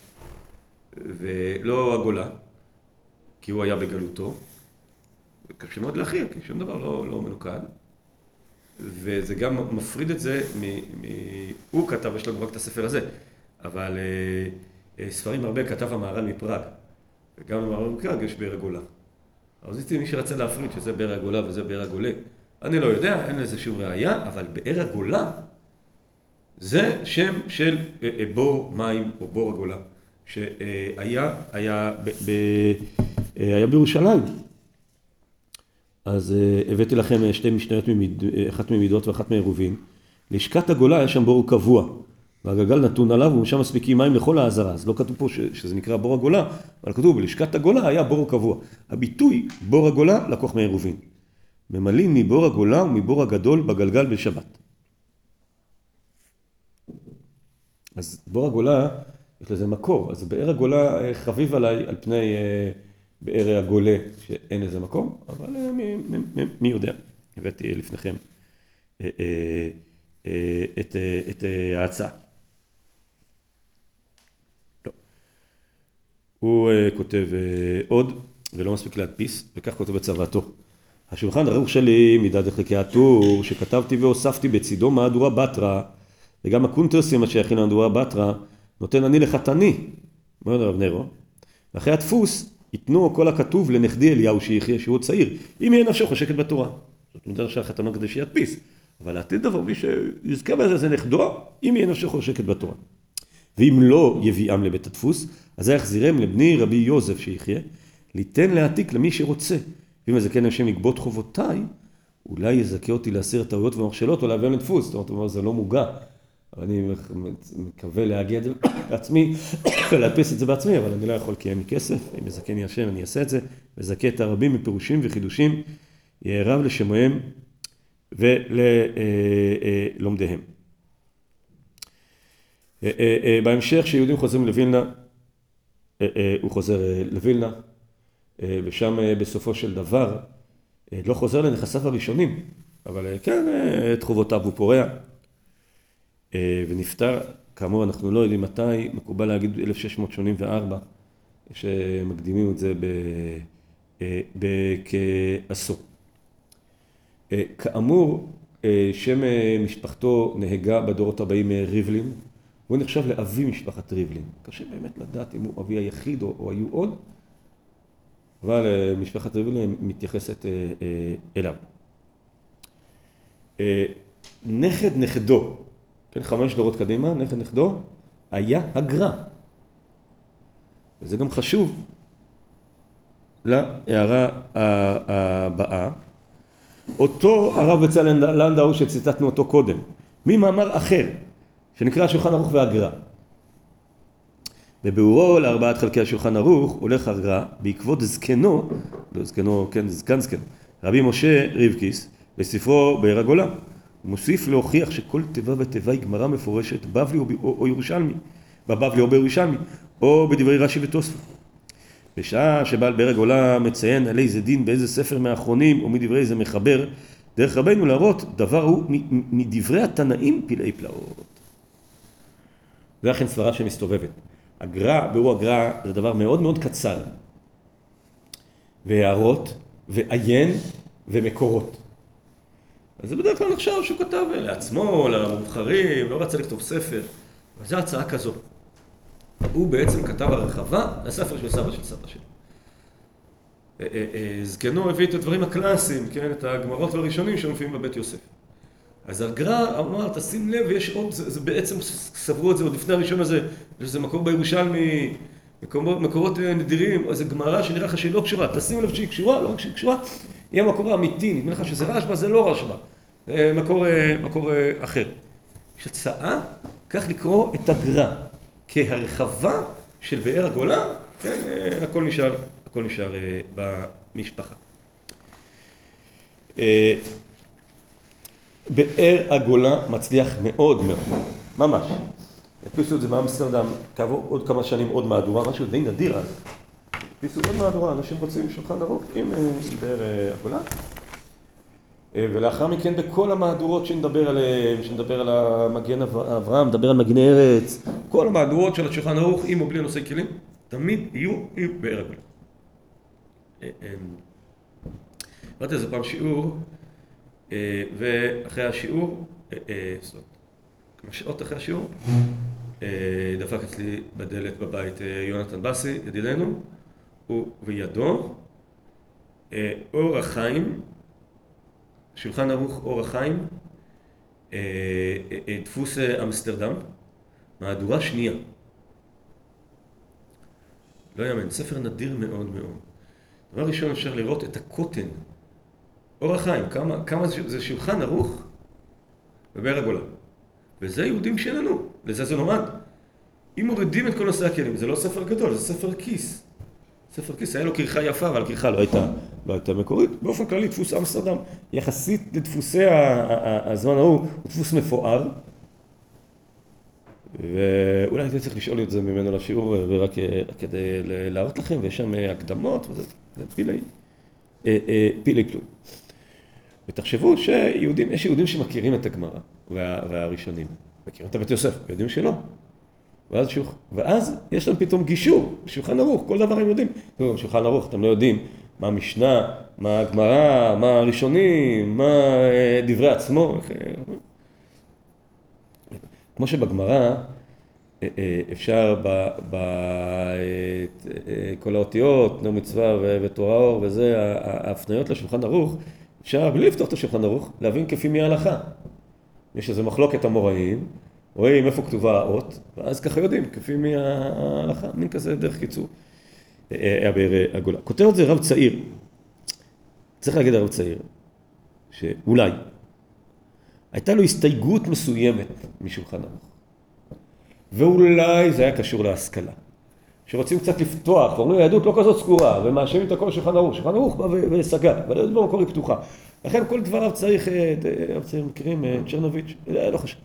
ולא הגולה, כי הוא היה בגלותו. קשה מאוד להכיר, כי שום דבר לא מנוקד. וזה גם מפריד את זה, הוא כתב, יש לנו רק את הספר הזה, אבל ספרים הרבה כתב המהר"ל מפראג, וגם במהר"ל מפראג יש באר הגולה. אז איתי מי שרצה להפריד שזה באר הגולה וזה באר הגולה. אני לא יודע, אין לזה שום ראייה, אבל באר הגולה זה שם של בור מים או בור הגולה, שהיה בירושלים. אז הבאתי לכם שתי משניות, אחת ממידות ואחת מעירובין. לשכת הגולה היה שם בור קבוע, והגלגל נתון עליו, ומשם מספיקים מים לכל העזרה. אז לא כתוב פה שזה נקרא בור הגולה, אבל כתוב בלשכת הגולה היה בור קבוע. הביטוי בור הגולה לקוח מעירובין. ממלאים מבור הגולה ומבור הגדול בגלגל בשבת. אז בור הגולה, יש לזה מקור. אז באר הגולה חביב עליי על פני באר הגולה, שאין לזה מקום, אבל מי יודע. הבאתי לפניכם את ההצעה. לא. הוא כותב עוד, ולא מספיק להדפיס, וכך כותב בצוואתו. השולחן ערוך שלי מדד חלקי הטור, שכתבתי והוספתי בצידו מהדורה בתרא, וגם הקונטרסים השייכים למהדורה בתרא, נותן אני לחתני, מאוד הרב נרו, ואחרי הדפוס, ייתנו כל הכתוב לנכדי אליהו שיחיה, שהוא צעיר, אם יהיה נפשו חושקת בתורה. זאת אומרת שהחתנו כדי שידפיס. אבל לעתיד דבר, מי שיזכה בזה זה נכדו, אם יהיה נפשו חושקת בתורה. ואם לא יביאם לבית הדפוס, אז יחזירם לבני רבי יוזף שיחיה, ליתן להעתיק למי שרוצה. ואם יזכה לשם לגבות חובותיי, אולי יזכה אותי להסיר טעויות ומכשלות או להביאם לדפוס. זאת אומרת, זה לא מוגע. אני מקווה להגיע את זה בעצמי ולהדפיס את זה בעצמי, אבל אני לא יכול כי אין לי כסף. אם יזכני השם אני אעשה את זה, וזכה את הרבים מפירושים וחידושים, יערב לשמוהם וללומדיהם. בהמשך שיהודים חוזרים לווילנה, הוא חוזר לווילנה, ושם בסופו של דבר לא חוזר לנכסיו הראשונים, אבל כן, את חובותיו הוא פורע. ונפטר, כאמור אנחנו לא יודעים מתי, מקובל להגיד 1684, שמקדימים את זה כעשור. כאמור, שם משפחתו נהגה בדורות הבאים ריבלין, הוא נחשב לאבי משפחת ריבלין. קשה באמת לדעת אם הוא אבי היחיד או היו עוד, אבל משפחת ריבלין מתייחסת אליו. נכד נכדו, כן, 5 דורות קדימה, נכד נכדו, היה הגר"א. וזה גם חשוב להערה הבאה. אותו הרב בצלאל לנדאו שציטטנו אותו קודם, ממאמר אחר, שנקרא השולחן ערוך והגר"א. בביאורו לארבעת חלקי השולחן ערוך הולך הגר"א בעקבות זקנו, לא זקנו, כן, זקן, רבי משה ריבקיס, בספרו באר הגולה. הוא מוסיף להוכיח שכל תיבה ותיבה היא גמרא מפורשת, בבלי או ירושלמי, בבבלי או בירושלמי, או בדברי רש"י ותוספות. בשעה שבעל באר הגולה מציין על איזה דין באיזה ספר מהאחרונים או מדברי איזה מחבר, דרך רבינו להראות דבר הוא מדברי התנאים פלאי פלאות. זה אכן סברה שמסתובבת. הגר"א, ביאור הגר"א, זה דבר מאוד מאוד קצר. והערות, ועיין, ומקורות. אז זה בדרך כלל נחשב שהוא כתב לעצמו, למובחרים, לא רצה לכתוב ספר. אבל זו הצעה כזו. הוא בעצם כתב הרחבה לספר של סבא של סבא שלו. זקנו הביא את הדברים הקלאסיים, כן? את הגמרות והראשונים שמופיעים בבית יוסף. אז הגר"א אמר, תשים לב, יש עוד, זה בעצם סברו את זה עוד לפני הראשון הזה, יש איזה מקור בירושלמי, מקורות נדירים, או איזה גמרא שנראה לך שהיא לא קשורה, תשים לב שהיא קשורה, לא רק שהיא קשורה, היא המקור האמיתי, נדמה לך שזה רשב"א, זה לא רשב"א, מקור אחר. יש הצעה, כך לקרוא את הגר"א כהרחבה של באר הגולה, כן, הכל נשאר במשפחה. באר הגולה מצליח מאוד מאוד, ממש. הדפיסו את זה באמסטרדם, כעבור עוד כמה שנים עוד מהדורה, משהו די נדיר אז. הדפיסו עוד מהדורה, אנשים רוצים שולחן ערוך עם באר הגולה. ולאחר מכן בכל המהדורות שנדבר עליהן, שנדבר על המגן אברהם, נדבר על מגני ארץ, כל המהדורות של השולחן ערוך עם או בלי נושאי כלים, תמיד יהיו באר הגולה. ראיתי איזה פעם שיעור, ואחרי השיעור, כמה שעות אחרי השיעור, דפק אצלי בדלת בבית יונתן בסי, ידידנו, ובידו אור החיים, שולחן ערוך אור החיים, דפוס אמסטרדם, מהדורה שנייה. לא יאמן, ספר נדיר מאוד מאוד. דבר ראשון אפשר לראות את הקוטן, אור החיים, כמה זה שולחן ערוך בבאר הגולה. וזה יהודים שלנו, לזה זה נועד. אם מורידים את כל נושא הכלים, זה לא ספר גדול, זה ספר כיס. ספר כיס, היה לו כריכה יפה, אבל הכריכה לא הייתה מקורית. באופן כללי, דפוס אמסטרדם, יחסית לדפוסי הזמן ההוא, הוא דפוס מפואר. ואולי הייתי צריך לשאול את זה ממנו לשיעור, ורק כדי להראות לכם, ויש שם הקדמות, וזה פילי כלום. ותחשבו שיש יהודים שמכירים את הגמרא והראשונים. מכירים את הבית יוסף, יודעים שלא. ואז יש להם פתאום גישור, שולחן ערוך, כל דבר הם יודעים. שולחן ערוך, אתם לא יודעים מה המשנה, מה הגמרא, מה הראשונים, מה דברי עצמו. כמו שבגמרא אפשר בכל האותיות, נר מצווה ותורה אור וזה, ההפניות לשולחן ערוך, אפשר בלי לפתוח את השולחן ערוך, להבין כפי מי ההלכה. יש איזו מחלוקת אמוראים, רואים איפה כתובה האות, ואז ככה יודעים כפי מי ההלכה, מין כזה דרך קיצור. באר הגולה. כותב את זה רב צעיר, צריך להגיד הרב צעיר, שאולי הייתה לו הסתייגות מסוימת משולחן ערוך. ואולי זה היה קשור להשכלה. שרוצים קצת לפתוח, ואומרים, היהדות לא כזאת סגורה, ומאשימים את הכל שולחן ערוך. שולחן ערוך בא וסגר, אבל היהדות במקור היא פתוחה. לכן כל דבריו צריך, מכירים, צ'רנוביץ', לא חשוב.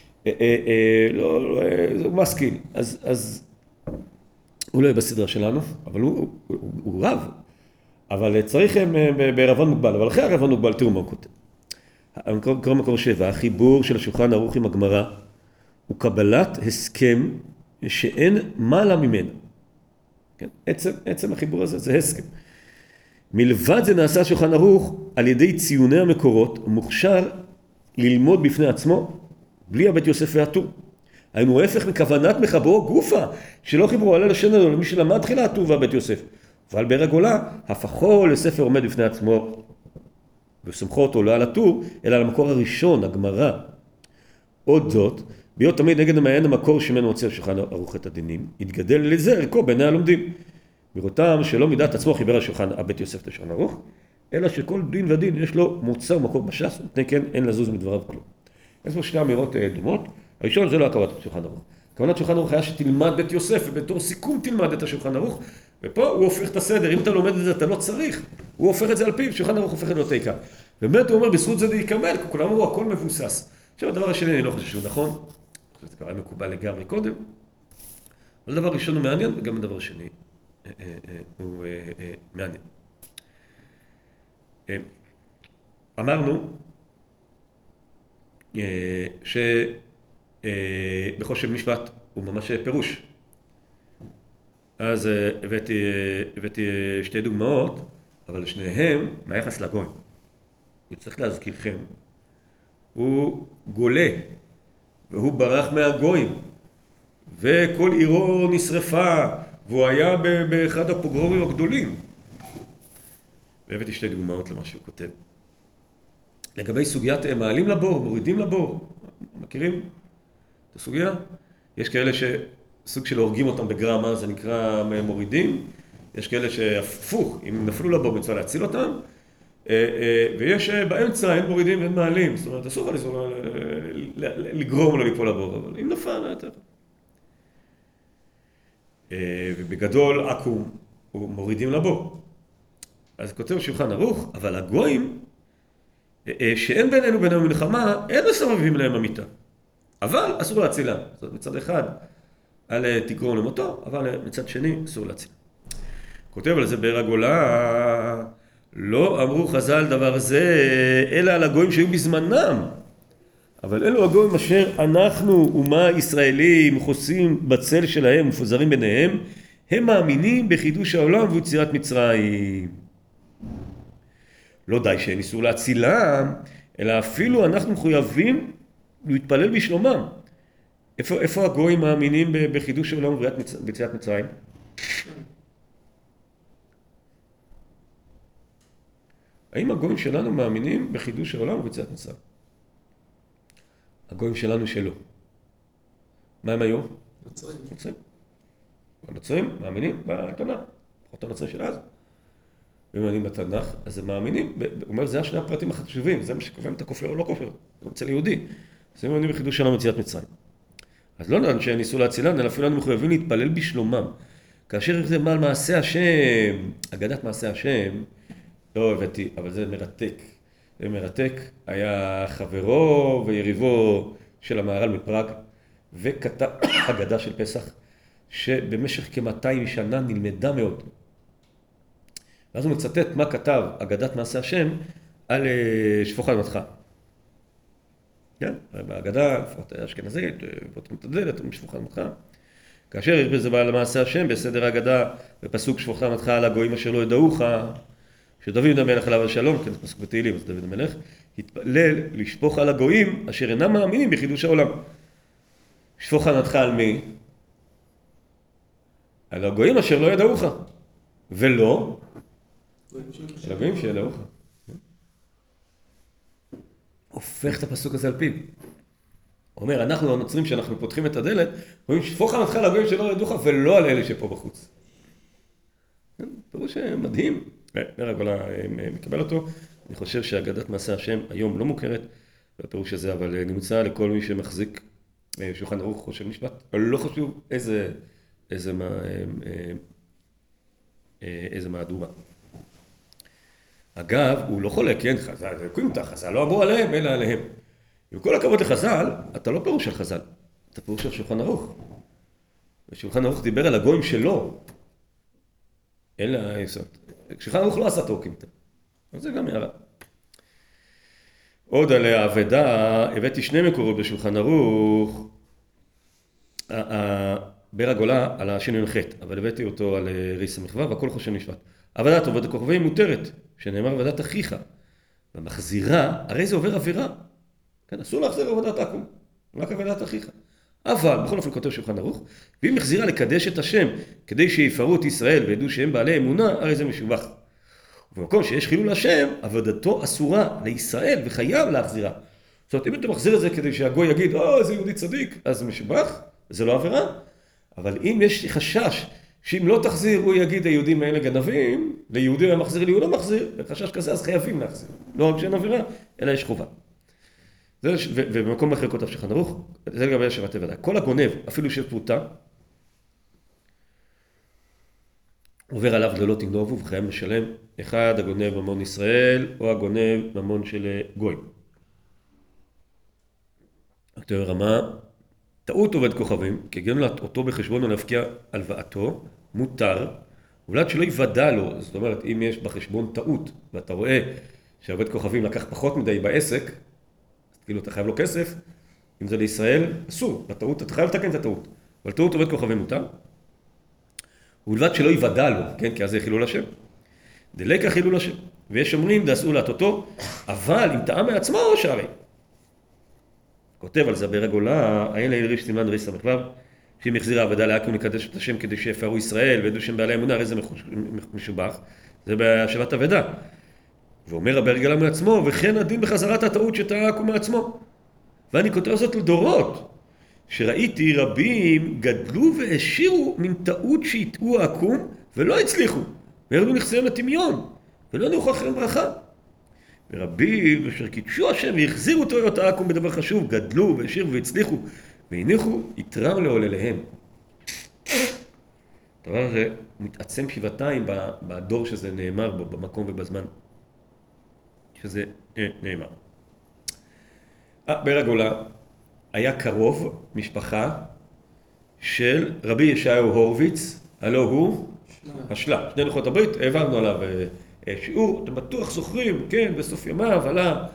הוא משכיל. אז הוא לא יהיה בסדרה שלנו, אבל הוא רב. אבל צריך בערבון מוגבל, אבל אחרי הערבון מוגבל, תראו מה הוא כותב. קורא מקור 7, החיבור של השולחן ערוך עם הגמרא הוא קבלת הסכם שאין מעלה ממנו. כן? עצם החיבור הזה זה הסכם. מלבד זה נעשה שולחן ערוך על ידי ציוני המקורות, מוכשר ללמוד בפני עצמו, בלי הבית יוסף והטור. היינו ההפך מכוונת מחברו גופה, שלא חיברו עלי לשן אלו למי שלמד תחילה הטור והבית יוסף. אבל בער הגולה, הפכו לספר עומד בפני עצמו, וסמכו אותו לא על הטור, אלא על המקור הראשון, הגמרא. עוד זאת, בהיות תמיד נגד המעיין המקור שמנו הוציא השולחן ערוך את הדינים, התגדל לזה ערכו בעיני הלומדים. בראותם שלא מידת עצמו חיבר השולחן הבית יוסף את השולחן ערוך, אלא שכל דין ודין יש לו מוצא ומקור בש"ס, מפני כן אין לזוז מדבריו כלום. יש פה שתי אמירות דומות. הראשון זה לא הכוונת שולחן ערוך. הכוונת שולחן ערוך היה שתלמד בית יוסף, ובתור סיכום תלמד את השולחן ערוך, ופה הוא הופך את הסדר. אם אתה לומד את זה אתה לא צריך, הוא הופך את זה על פיו, שולחן ערוך הופך את זה תיקה. באמת הוא אומר בזכות זה להיקמל, כי כולם אמרו הכל מבוסס. עכשיו הדבר השני אני לא חושב שהוא נכון, זה כבר היה מקובל לגמרי קודם, אבל הדבר ראשון הוא מעניין, וגם הדבר השני הוא מעניין. אמרנו שבחושן משפט הוא ממש פירוש. אז הבאתי שתי דוגמאות, אבל שניהם מהיחס לגויים. אני צריך להזכירכם, הוא גולה, והוא ברח מהגויים, וכל עירו נשרפה, והוא היה באחד הפוגרומים הגדולים. והבאתי שתי דוגמאות למה שהוא כותב. לגבי סוגיית מעלים לבור, מורידים לבור, מכירים את הסוגיה? יש כאלה שסוג של הורגים אותם בגרמה, זה נקרא מורידים, יש כאלה שהפוך, אם נפלו לבור מצווה להציל אותם, ויש באמצע אין מורידים ואין מעלים, זאת אומרת, אסור לגרום לו ליפול לבור, אבל אם נפל, לא יותר. ובגדול, עקום, הוא מורידים לבור. אז כותב שולחן ערוך, אבל הגויים, שאין בינינו בינינו מלחמה, אין מסובבים להם המיטה. אבל אסור להצילם. זאת אומרת, מצד אחד, אל תגרום למותו, אבל מצד שני, אסור להציל. כותב על זה בער הגולה, לא אמרו חז"ל דבר זה, אלא על הגויים שהיו בזמנם. אבל אלו הגויים אשר אנחנו, אומה ישראלים, חוסים בצל שלהם, מפוזרים ביניהם, הם מאמינים בחידוש העולם ויצירת מצרים. לא די שאין איסור להצילם, אלא אפילו אנחנו מחויבים להתפלל בשלומם. איפה הגויים מאמינים בחידוש העולם ויצירת מצרים? האם הגויים שלנו מאמינים בחידוש העולם ויצירת מצרים? הגויים שלנו שלא. מה הם היו? נוצרים. הנוצרים מאמינים בתנ"ך, לפחות הנוצרים של אז. אם מאמינים בתנ"ך, אז הם מאמינים, הוא אומר, זה השני הפרטים החשובים, זה מה שקובעים את הכופר או לא כופר, זה אצל יהודי. אז הם מאמינים בחידוש העולם ויצירת מצרים. אז לא נדע שהם ניסו להצילם, אלא אפילו אנחנו מחויבים להתפלל בשלומם. כאשר זה מה על מעשה השם, אגדת מעשה השם, לא הבאתי, אבל זה מרתק. זה מרתק, היה חברו ויריבו של המהר"ל מפראג, וכתב אגדה של פסח, שבמשך כ-200 שנה נלמדה מאוד. ואז הוא מצטט מה כתב אגדת מעשה השם על שפוך אדמתך. כן? באגדה, לפחות אשכנזית, פותחים את הדלת, שפוך אדמתך. כאשר זה בא למעשה השם, בסדר האגדה, בפסוק שפוך אדמתך על הגויים אשר לא ידעוך, שדוד המלך עליו השלום, כן, זה פסוק בתהילים, אז דוד המלך, התפלל לשפוך על הגויים אשר אינם מאמינים בחידוש העולם. שפוך אדמתך על מי? על הגויים אשר לא ידעוך. ולא, על הגויים שידעוך. הופך את הפסוק הזה על פיו. הוא אומר, אנחנו הנוצרים שאנחנו פותחים את הדלת, אומרים, שפוך אדמתך על הגויים שלא ידעוך ולא על אלה שפה בחוץ. פירוש מדהים. בער הגולה מקבל אותו. אני חושב שאגדת מעשה השם היום לא מוכרת בפירוש הזה, אבל נמצא לכל מי שמחזיק שולחן ערוך חושן משפט. לא חשוב איזה מהדורה. אגב, הוא לא חולק, כן, חז"ל, חז"ל לא אמרו עליהם, אלא עליהם. עם כל הכבוד לחז"ל, אתה לא פירוש של חז"ל, אתה פירוש של שולחן ערוך. ושולחן ערוך דיבר על הגויים שלו. אלא, שולחן ערוך לא עשה תורקים. אז זה גם יערה. עוד על האבדה, הבאתי שני מקורות בשולחן ערוך. בער הגולה על השינוי חטא, אבל הבאתי אותו על ריס המחווה, והכל חושן משפט. עבודת עובד הכוכבים מותרת, שנאמר עבודת אחיך. ומחזירה, הרי זה עובר עבירה. כן, אסור להחזיר עבודת עכו"ם, רק עבודת אחיך. אבל, בכל אופן כותב שולחן ערוך, ואם מחזירה לקדש את השם, כדי שיפרו את ישראל וידעו שהם בעלי אמונה, הרי זה משובח. ובמקום שיש חילול השם, עבודתו אסורה לישראל וחייב להחזירה. זאת אומרת, אם אתה מחזיר את זה כדי שהגוי יגיד, זה יהודי צדיק, אז זה משובח, זה לא עבירה. אבל אם יש חשש שאם לא תחזיר, הוא יגיד, היהודים האלה גנבים, ליהודים הם מחזיר, לי הוא לא מחזיר, וחשש כזה, אז חייבים להחזיר. לא רק שאין עבירה, אלא יש חובה. ובמקום אחר כותב שולחן ערוך, זה לגבי השבת עבודה. כל הגונב, אפילו של פרוטה, עובר עליו ללא תגנובו וחייב משלם אחד הגונב ממון ישראל או הגונב ממון של גוי. יותר רמה, טעות עובד כוכבים, כגון אותו בחשבון או להפקיע הלוואתו, מותר, ובלבד שלא יוודע לו, זאת אומרת, אם יש בחשבון טעות, ואתה רואה שעובד כוכבים לקח פחות מדי בעסק, אז כאילו אתה חייב לו כסף, אם זה לישראל, אסור, בטעות, אתה חייב לתקן את הטעות, אבל טעות עובד כוכבים מותר, ובלבד שלא יוודע לו, כן, כי אז זה חילול השם. דלקה חילול השם, ויש אומרים, דעשו להטותו, אבל אם טעה מעצמו, שערי. כותב על זה ברגולה, אין לה ילריש סימן ריס סמ"ו, שאם החזיר העבודה לעכו"ם לקדש את השם כדי שיפרו ישראל וידעו שהם בעלי אמונה, הרי זה משובח, זה בהשבת אבדה. ואומר ברגלה מעצמו, וכן הדין בחזרת הטעות שטעה עכו"ם מעצמו. ואני כותב זאת לדורות, שראיתי רבים גדלו והשאירו מן טעות שהטעו עכו"ם ולא הצליחו, וירדו נכסיהם לטמיון, ולא נראו אחריהם ברכה. ורבים אשר קידשו השם והחזירו טעויות עכו"ם בדבר חשוב, גדלו והשאירו והצליחו, והניחו יתרם לעולליהם. הדבר הזה מתעצם שבעתיים בדור שזה נאמר בו, במקום ובזמן שזה נאמר. בעיר הגולה היה קרוב משפחה של רבי ישעיהו הורוביץ, הלא הוא השלה. שני לוחות הברית, העברנו עליו שיעור, אתם בטוח זוכרים, כן, בסוף ימיו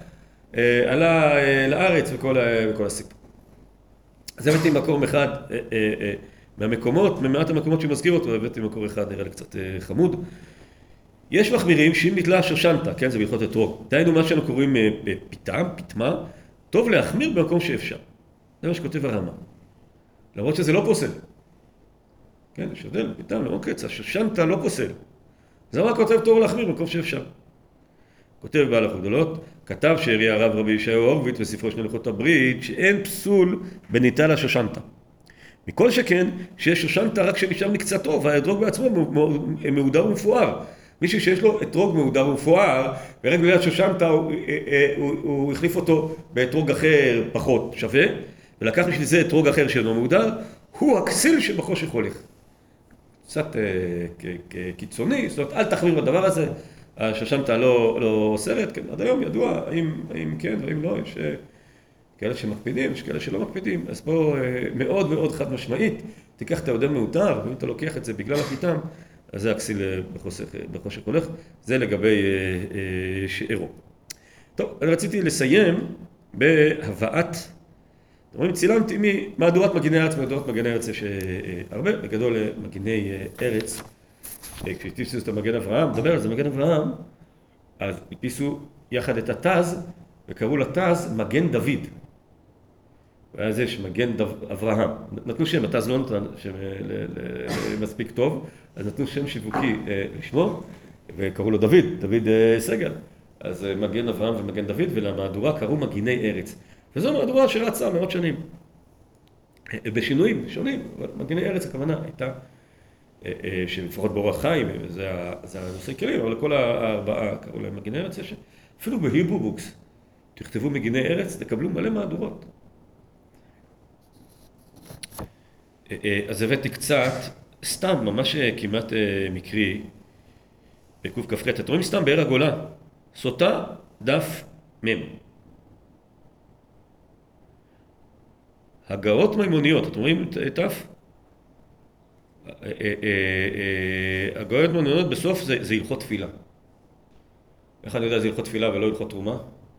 עלה לארץ וכל הסיפור. אז הבאתי מקור אחד מהמקומות, ממעט המקומות שמזכיר אותו, הבאתי מקור אחד, נראה לי קצת חמוד. יש מחמירים שאם נתלה שושנתא, כן, זה בהלכות אתרוג. דהיינו מה שאנחנו קוראים פיטמה, טוב להחמיר במקום שאפשר. זה מה שכותב הרמ"א. למרות שזה לא פוסל. כן, יש הבדל, פיטם, לא קץ, השושנתא לא פוסל. זה מה כותב טוב להחמיר במקום שאפשר. כותב בהלכות גדולות, כתב שהריע הרב רבי ישעיהו הורוביץ בספרו שני לוחות הברית, שאין פסול בניטה לשושנתא. מכל שכן, שיש שושנתא רק שנשאר מקצתו, והאתרוג בעצמו מהודר ומפואר. מישהו שיש לו אתרוג מהודר ומפואר, ורק בגלל שושנתא הוא החליף אותו באתרוג אחר פחות שווה, ולקח בשביל זה אתרוג אחר שאינו מהודר, הוא הכסיל שבחושך הולך. קצת קיצוני, זאת אומרת, אל תחמיר בדבר הזה, השושנתא לא אוסרת, כן, עד היום ידוע, האם כן ואם לא, יש כאלה שמקפידים, יש כאלה שלא מקפידים, אז פה מאוד מאוד חד משמעית, תיקח את היעודר מהודר, ואם אתה לוקח את זה בגלל הפיתם, אז זה הכסיל בחושך הולך, זה לגבי שארו. טוב, אני רציתי לסיים בהבאת, אתם רואים, צילמתי ממהדורת מגיני ארץ, מהדורת מגיני ארץ יש הרבה, בגדול מגיני ארץ, כשהדפיסו את המגן אברהם, מדבר על זה מגן אברהם, אז הדפיסו יחד את התז, וקראו לתז מגן דוד. ואז יש מגן אברהם. נתנו שם, התז לא נתן שם מספיק טוב, אז נתנו שם שיווקי לשמו, וקראו לו דוד, דוד סגל. אז מגן אברהם ומגן דוד, ולמהדורה קראו מגיני ארץ. וזו מהדורה שרצה מאות שנים. בשינויים שונים, אבל מגיני ארץ הכוונה הייתה, שלפחות באורח חיים, זה הנושא כלים, אבל לכל הארבעה קראו להם מגיני ארץ, אפילו בהיברו בוקס, תכתבו מגיני ארץ, תקבלו מלא מהדורות. אז הבאתי קצת, סתם, ממש כמעט מקרי, בקוף כ"ח, אתם רואים סתם בעיר הגולה, סוטה, דף מם. הגאות מימוניות, אתם רואים את תף? הגאות מימוניות בסוף זה הלכות תפילה. איך אני יודע זה הלכות תפילה ולא הלכות תרומה?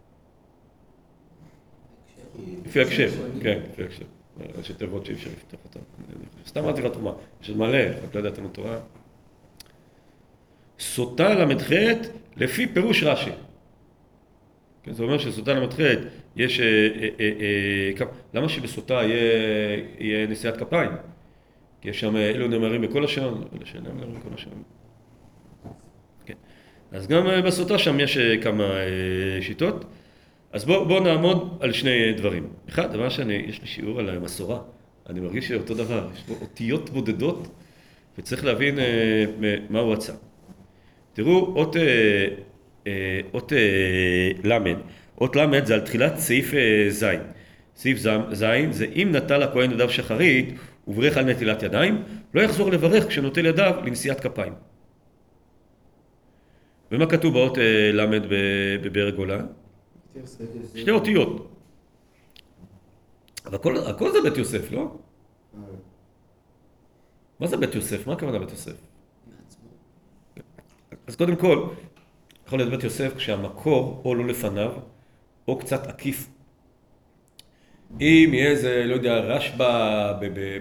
לפי הקשר, כן, לפי הקשר. ראשי תיבות שאי אפשר לפתוח אותם. סתם אמרתי לך תרומה, יש עוד מלא, רק לא יודעת לנו תורה. סוטה למ"ח לפי פירוש רש"י. כן, זה אומר שסוטה למ"ח יש... למה שבסוטה יהיה נשיאת כפיים? כי יש שם אלו נאמרים בכל השעון, אלה שאינם נאמרים בכל השעון. כן. אז גם בסוטה שם יש כמה שיטות. אז בואו נעמוד על שני דברים. אחד, דבר יש לי שיעור על המסורה. אני מרגיש שאותו דבר, יש לו אותיות בודדות, וצריך להבין מה הוא רצה. תראו, אות למד. אות למד זה על תחילת סעיף זין. סעיף זין זה אם נטל הכהן ידיו שחרית וברך על נטילת ידיים, לא יחזור לברך כשנוטל ידיו לנשיאת כפיים. ומה כתוב באות למד בבאר גולה? שתי אותיות. אבל הכל זה בית יוסף, לא? מה זה בית יוסף? מה הכוונה בית יוסף? אז קודם כל, יכול להיות בית יוסף כשהמקור או לא לפניו, או קצת עקיף. אם יהיה איזה, לא יודע, רשב"א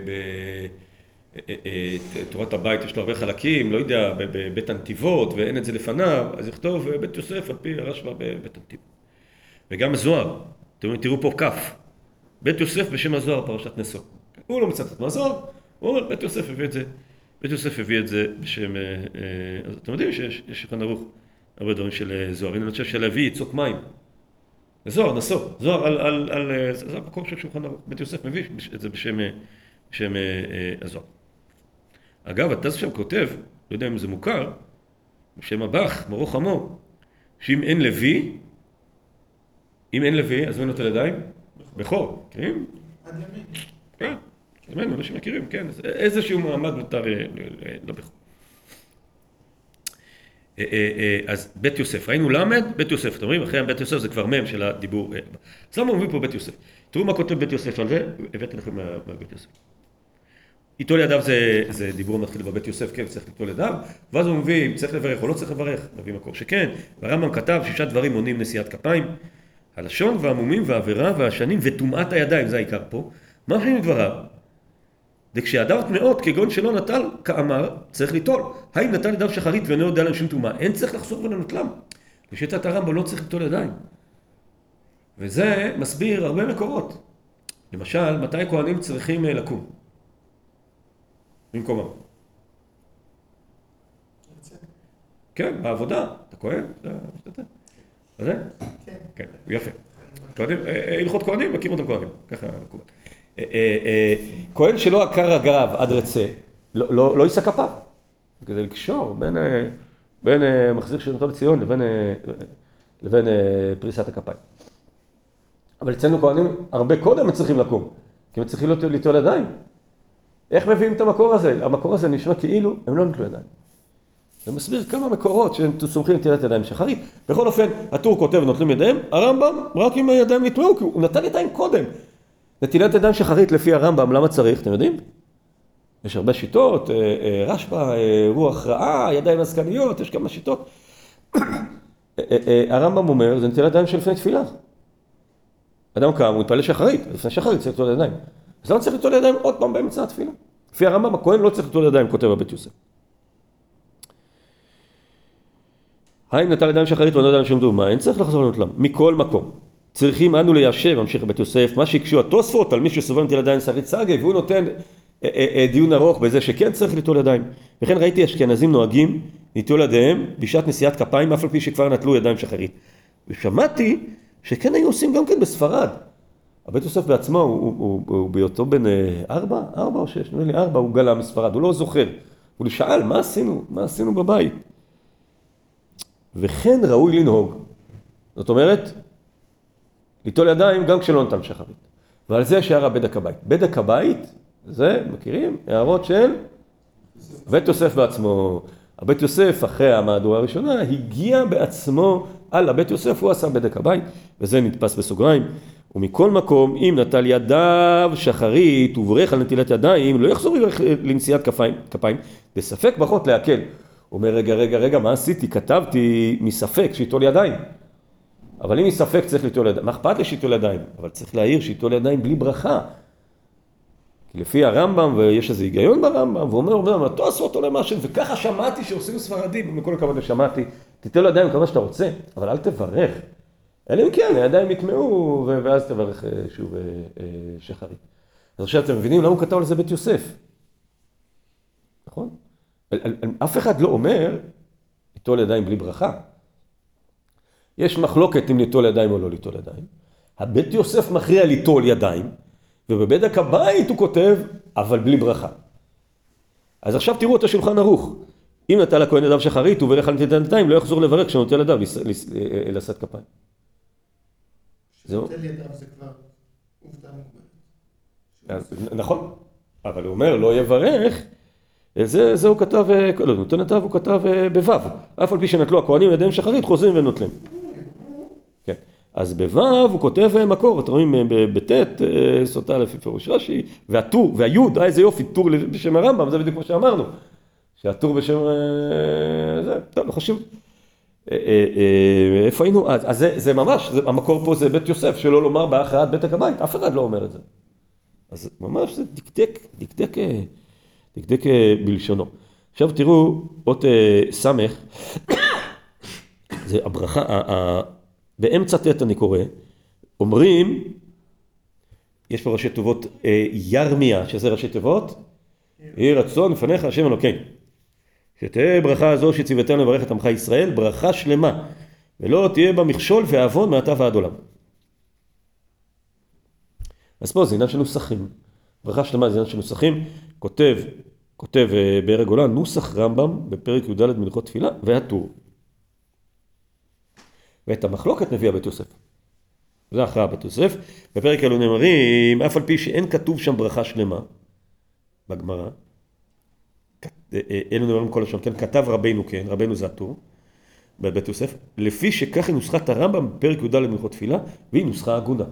בתורת הבית יש לו הרבה חלקים, לא יודע, בבית הנתיבות ואין את זה לפניו, אז יכתוב בית יוסף על פי רשב"א בבית הנתיבות. וגם זוהר, תראו פה כף, בית יוסף בשם הזוהר פרשת נשוא. הוא לא מצטט מהזוהר, הוא אומר בית יוסף הביא את זה, בית יוסף הביא את זה בשם, אז אתם יודעים שיש שולחן ערוך הרבה דברים של זוהר, הנה אני חושב שלהביא יצוק מים, זוהר נשוא, זוהר זה המקור של שולחן ערוך, בית יוסף מביא את זה בשם הזוהר. אגב, התז שם כותב, לא יודע אם זה מוכר, בשם הבח, מורו חמו, שאם אין לוי, אז מי נוטל ידיים? בכור, מכירים? עד ימין. כן, ימינו, אנשים מכירים, כן, איזשהו מעמד נותר לבכור. אז בית יוסף, ראינו למד, בית יוסף, אתם רואים, אחרי בית יוסף זה כבר מם של הדיבור. אז למה הוא מביא פה בית יוסף? תראו מה כותב בית יוסף על זה, הבאתי לכם מהבית יוסף. ליטול ידיו זה דיבור מתחיל בבית יוסף, כן, צריך ליטול ידיו, ואז הוא מביא אם צריך לברך או לא צריך לברך, מביא מקור שכן, והרמב"ם כתב 6 דברים מונים נשיאת כפיים, הלשון והמומים והעבירה והשנים וטומאת הידיים, זה העיקר פה. מה משנים מדבריו? וכשהידיו טמאות כגון שלא נטל, כאמר, צריך ליטול. האם נטל ידיו שחרית ואינו יודע להם שום טומאה? אין צריך לחזור ולנטלם. לשיטת הרמב"ם לא צריך ליטול ידיים. וזה מסביר הרבה מקורות. למשל, מתי כהנים צריכים לקום? במקומם. כן, בעבודה. אתה כהן? אתה משתתף. זה? כן, יפה. הלכות כהנים, מכיר אותם כהנים. ככה מקובל. כהן שלא עקר רגליו עד רצה, לא יישא כפיו. כדי לקשור בין מחזיר שנתו לציון לבין פריסת הכפיים. אבל אצלנו כהנים הרבה קודם הם צריכים לקום, כי הם צריכים ליטול ידיים. איך מביאים את המקור הזה? המקור הזה נשמע כאילו הם לא נטלו ידיים. זה מסביר כמה מקורות שהם סומכים נטילת ידיים שחרית. בכל אופן, הטור כותב נוטלים ידיים, הרמב"ם רק אם הידיים נטמעו, כי הוא נטל ידיים קודם. נטילת ידיים שחרית לפי הרמב"ם, למה צריך? אתם יודעים? יש הרבה שיטות, רשב"א, רוח רעה, ידיים עסקניות, יש כמה שיטות. הרמב"ם אומר, זה נטילת ידיים שלפני תפילה. אדם קם, הוא יתפלל שחרית, לפני שחרית צריך ליטול ידיים. אז למה צריך ליטול ידיים עוד פעם באמצע התפילה? לפי הרמב"ם, הכהן לא צריך ליטול ידיים, כותב בבית יוסף. האם נטל ידיים שחרית ואינו יודע שום טומאה? אין צריך לחזור לנטלם. מכל מקום. צריכים אנו ליישב, ממשיך בית יוסף, מה שהקשו התוספות על מי שסובל נטילת ידיים שרית סגי, והוא נותן דיון ארוך בזה שכן צריך ליטול ידיים. וכן ראיתי אשכנזים נוהגים ליטול ידיהם בשעת נשיאת כפיים, אף על פי שכבר נטלו ידיים שחרית. ושמעתי שכן היו עושים גם כן בספרד. הבית יוסף בעצמו, הוא בהיותו בן 4 או 6, נראה לי 4, הוא גלה מספרד, הוא לא זוכר. הוא שאל, מה עשינו בבית? וכן ראוי לנהוג. זאת אומרת, ליטול ידיים גם כשלא נטל שחרית. ועל זה שהערה בדק הבית. בדק הבית, זה, מכירים? הערות של בית יוסף בעצמו. הבית יוסף, אחרי המהדורה הראשונה, הגיע בעצמו על הבית יוסף, הוא עשה בדק הבית, וזה נתפס בסוגריים. ומכל מקום, אם נטל ידיו שחרית וברך על נטילת ידיים, לא יחזור לנשיאת כפיים, בספק פחות להקל. הוא אומר, רגע, מה עשיתי? כתבתי מספק שיטול ידיים. אבל אם מספק צריך ליטול ידיים, מה אכפת לי שיטול ידיים? אבל צריך להעיר שיטול ידיים בלי ברכה. כי לפי הרמב"ם, ויש איזה היגיון ברמב"ם, והוא אומר, התוספות עולה מהשם, וככה שמעתי שעושים ספרדים, מכל הכבוד שמעתי, תיתן לו ידיים כמה שאתה רוצה, אבל אל תברך. אלא אם כן, הידיים יטמעו, ואז תברך שוב שחרית. אז עכשיו אתם מבינים למה הוא כתב על זה בית יוסף? נכון? אף אחד לא אומר, ליטול ידיים בלי ברכה. יש מחלוקת אם ליטול ידיים או לא ליטול ידיים. הבית יוסף מכריע ליטול ידיים, ובבדק הבית הוא כותב, אבל בלי ברכה. אז עכשיו תראו את השולחן ערוך. אם נטל לכהן ידיו שחרית וברך על נטילת ידיים, לא יחזור לברך כשנוטל ידיו לשאת כפיים. שנוטל ידיו זה כבר עובדה מוגבלת. נכון, אבל הוא אומר לא יברך, זה הוא כתב, לא, נותן ידיו הוא כתב בוו. אף על פי שנטלו הכהנים ידיהם שחרית, חוזרים ונוטלים. כן. אז בוו הוא כותב מקור, אתם רואים בט' סוטה לפי פירוש רש"י, והטור, והיוד, איזה יופי, טור בשם הרמב"ם, זה בדיוק כמו שאמרנו. שהטור בשם, זה, טוב, לא חשוב. איפה היינו? אז זה ממש, המקור פה זה בית יוסף, שלא לומר בהכרעת בית הבית, אף אחד לא אומר את זה. אז ממש זה דקדק בלשונו. עכשיו תראו, אות סמך, זה הברכה, באמצע ט' אני קורא, אומרים, יש פה ראשי תיבות ירמיה, שזה ראשי תיבות, יהי רצון לפניך השם אלוקינו. שתהיה ברכה הזו שציוותנו לברך את עמך ישראל, ברכה שלמה, ולא תהיה בה מכשול ועוון מעתה ועד עולם. אז פה זה עניין של נוסחים. ברכה שלמה זה עניין של נוסחים. כותב בערג עולם, נוסח רמב"ם בפרק י"ד מלכות תפילה, והטור. ואת המחלוקת מביא בית יוסף. זה הכרעה בית יוסף. בפרק אלו נאמרים, אף על פי שאין כתוב שם ברכה שלמה, בגמרא, אלו נאמרים כל השם, כן, כתב רבנו, כן, רבנו זה הטור, בבית יוסף, לפי שכך היא נוסחת הרמב"ם בפרק י"ד מלכות תפילה, והיא נוסחה הגונה.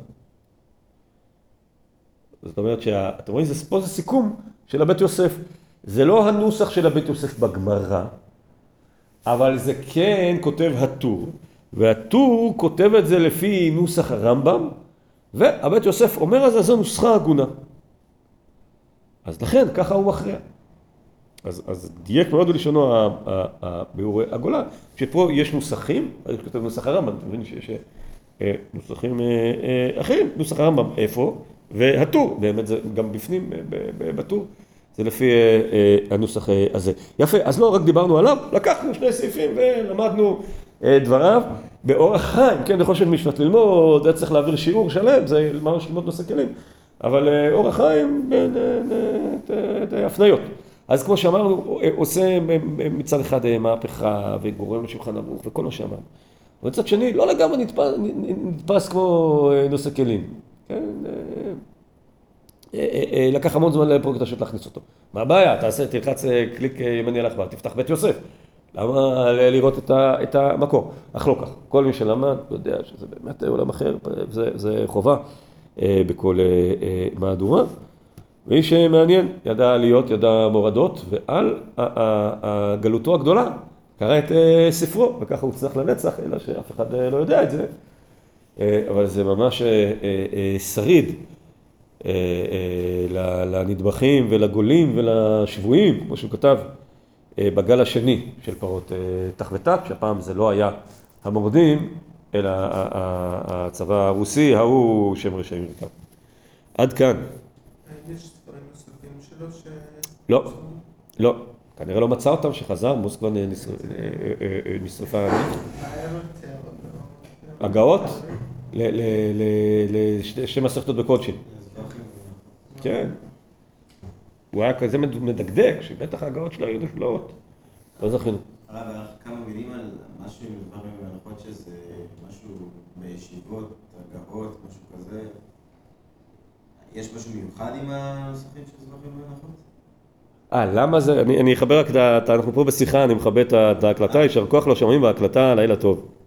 זאת אומרת שאתם רואים, פה זה סיכום של הבית יוסף. זה לא הנוסח של הבית יוסף בגמרא, אבל זה כן כותב הטור, והטור כותב את זה לפי נוסח הרמב"ם, והבית יוסף אומר אז זו נוסחה הגונה. אז לכן ככה הוא מכריע. אז דייק מאוד בלשונו ביאור הגולה, שפה יש נוסחים, יש כותב נוסח הרמב"ם, אתה מבין שיש נוסחים אחרים, נוסח הרמב"ם איפה, והטור, באמת זה גם בפנים בטור, זה לפי הנוסח הזה. יפה, אז לא רק דיברנו עליו, לקחנו שני סעיפים ולמדנו דבריו באורח חיים, כן, יכול להיות משפט ללמוד, זה צריך להעביר שיעור שלם, זה ממש ללמוד נושא כלים, אבל אורח חיים את ההפניות. אז כמו שאמרנו, עושה מצד אחד מהפכה וגורם לשולחן ערוך וכל מה שאמרנו. ומצד שני, לא לגמרי נתפס כמו נושא כלים. כן? לקח המון זמן לפרוק את השעות להכניס אותו. מה הבעיה? תלחץ קליק ימני על עכבר, תפתח בית יוסף. למה לראות את המקור? אך לא כך. כל מי שלמד יודע שזה באמת עולם אחר, זה חובה בכל מהדורה. מי שמעניין, ידע עליות, ידע מורדות, ועל הגלותו הגדולה, קרא את ספרו, וככה הוא צלח לנצח, אלא שאף אחד לא יודע את זה. אבל זה ממש שריד לנדבכים ולגולים ולשבויים, כמו שהוא כתב בגל השני של פרות תח ותק, שהפעם זה לא היה המורדים, אלא הצבא הרוסי, ההוא שם רשעים ריקם. עד כאן. יש ספרים נוספים שלו ש... לא, לא. כנראה לא מצא אותם שחזר, מוסקבה נשרפה. הגאות? לשתי מסכתות בקודשין. כן. הוא היה כזה מדקדק, שבטח הגאות שלו היו נפלאות. לא זכינו. הרב, כמה מילים על משהו עם דברים ומנחות שזה משהו בישיבות, הגאות, משהו כזה. יש משהו מיוחד עם הנוסחים של זבחים ומנחות? למה זה? אני אחבר רק אנחנו פה בשיחה, אני מכבה את ההקלטה, ישר כוח לא שומעים בהקלטה, לילה טוב.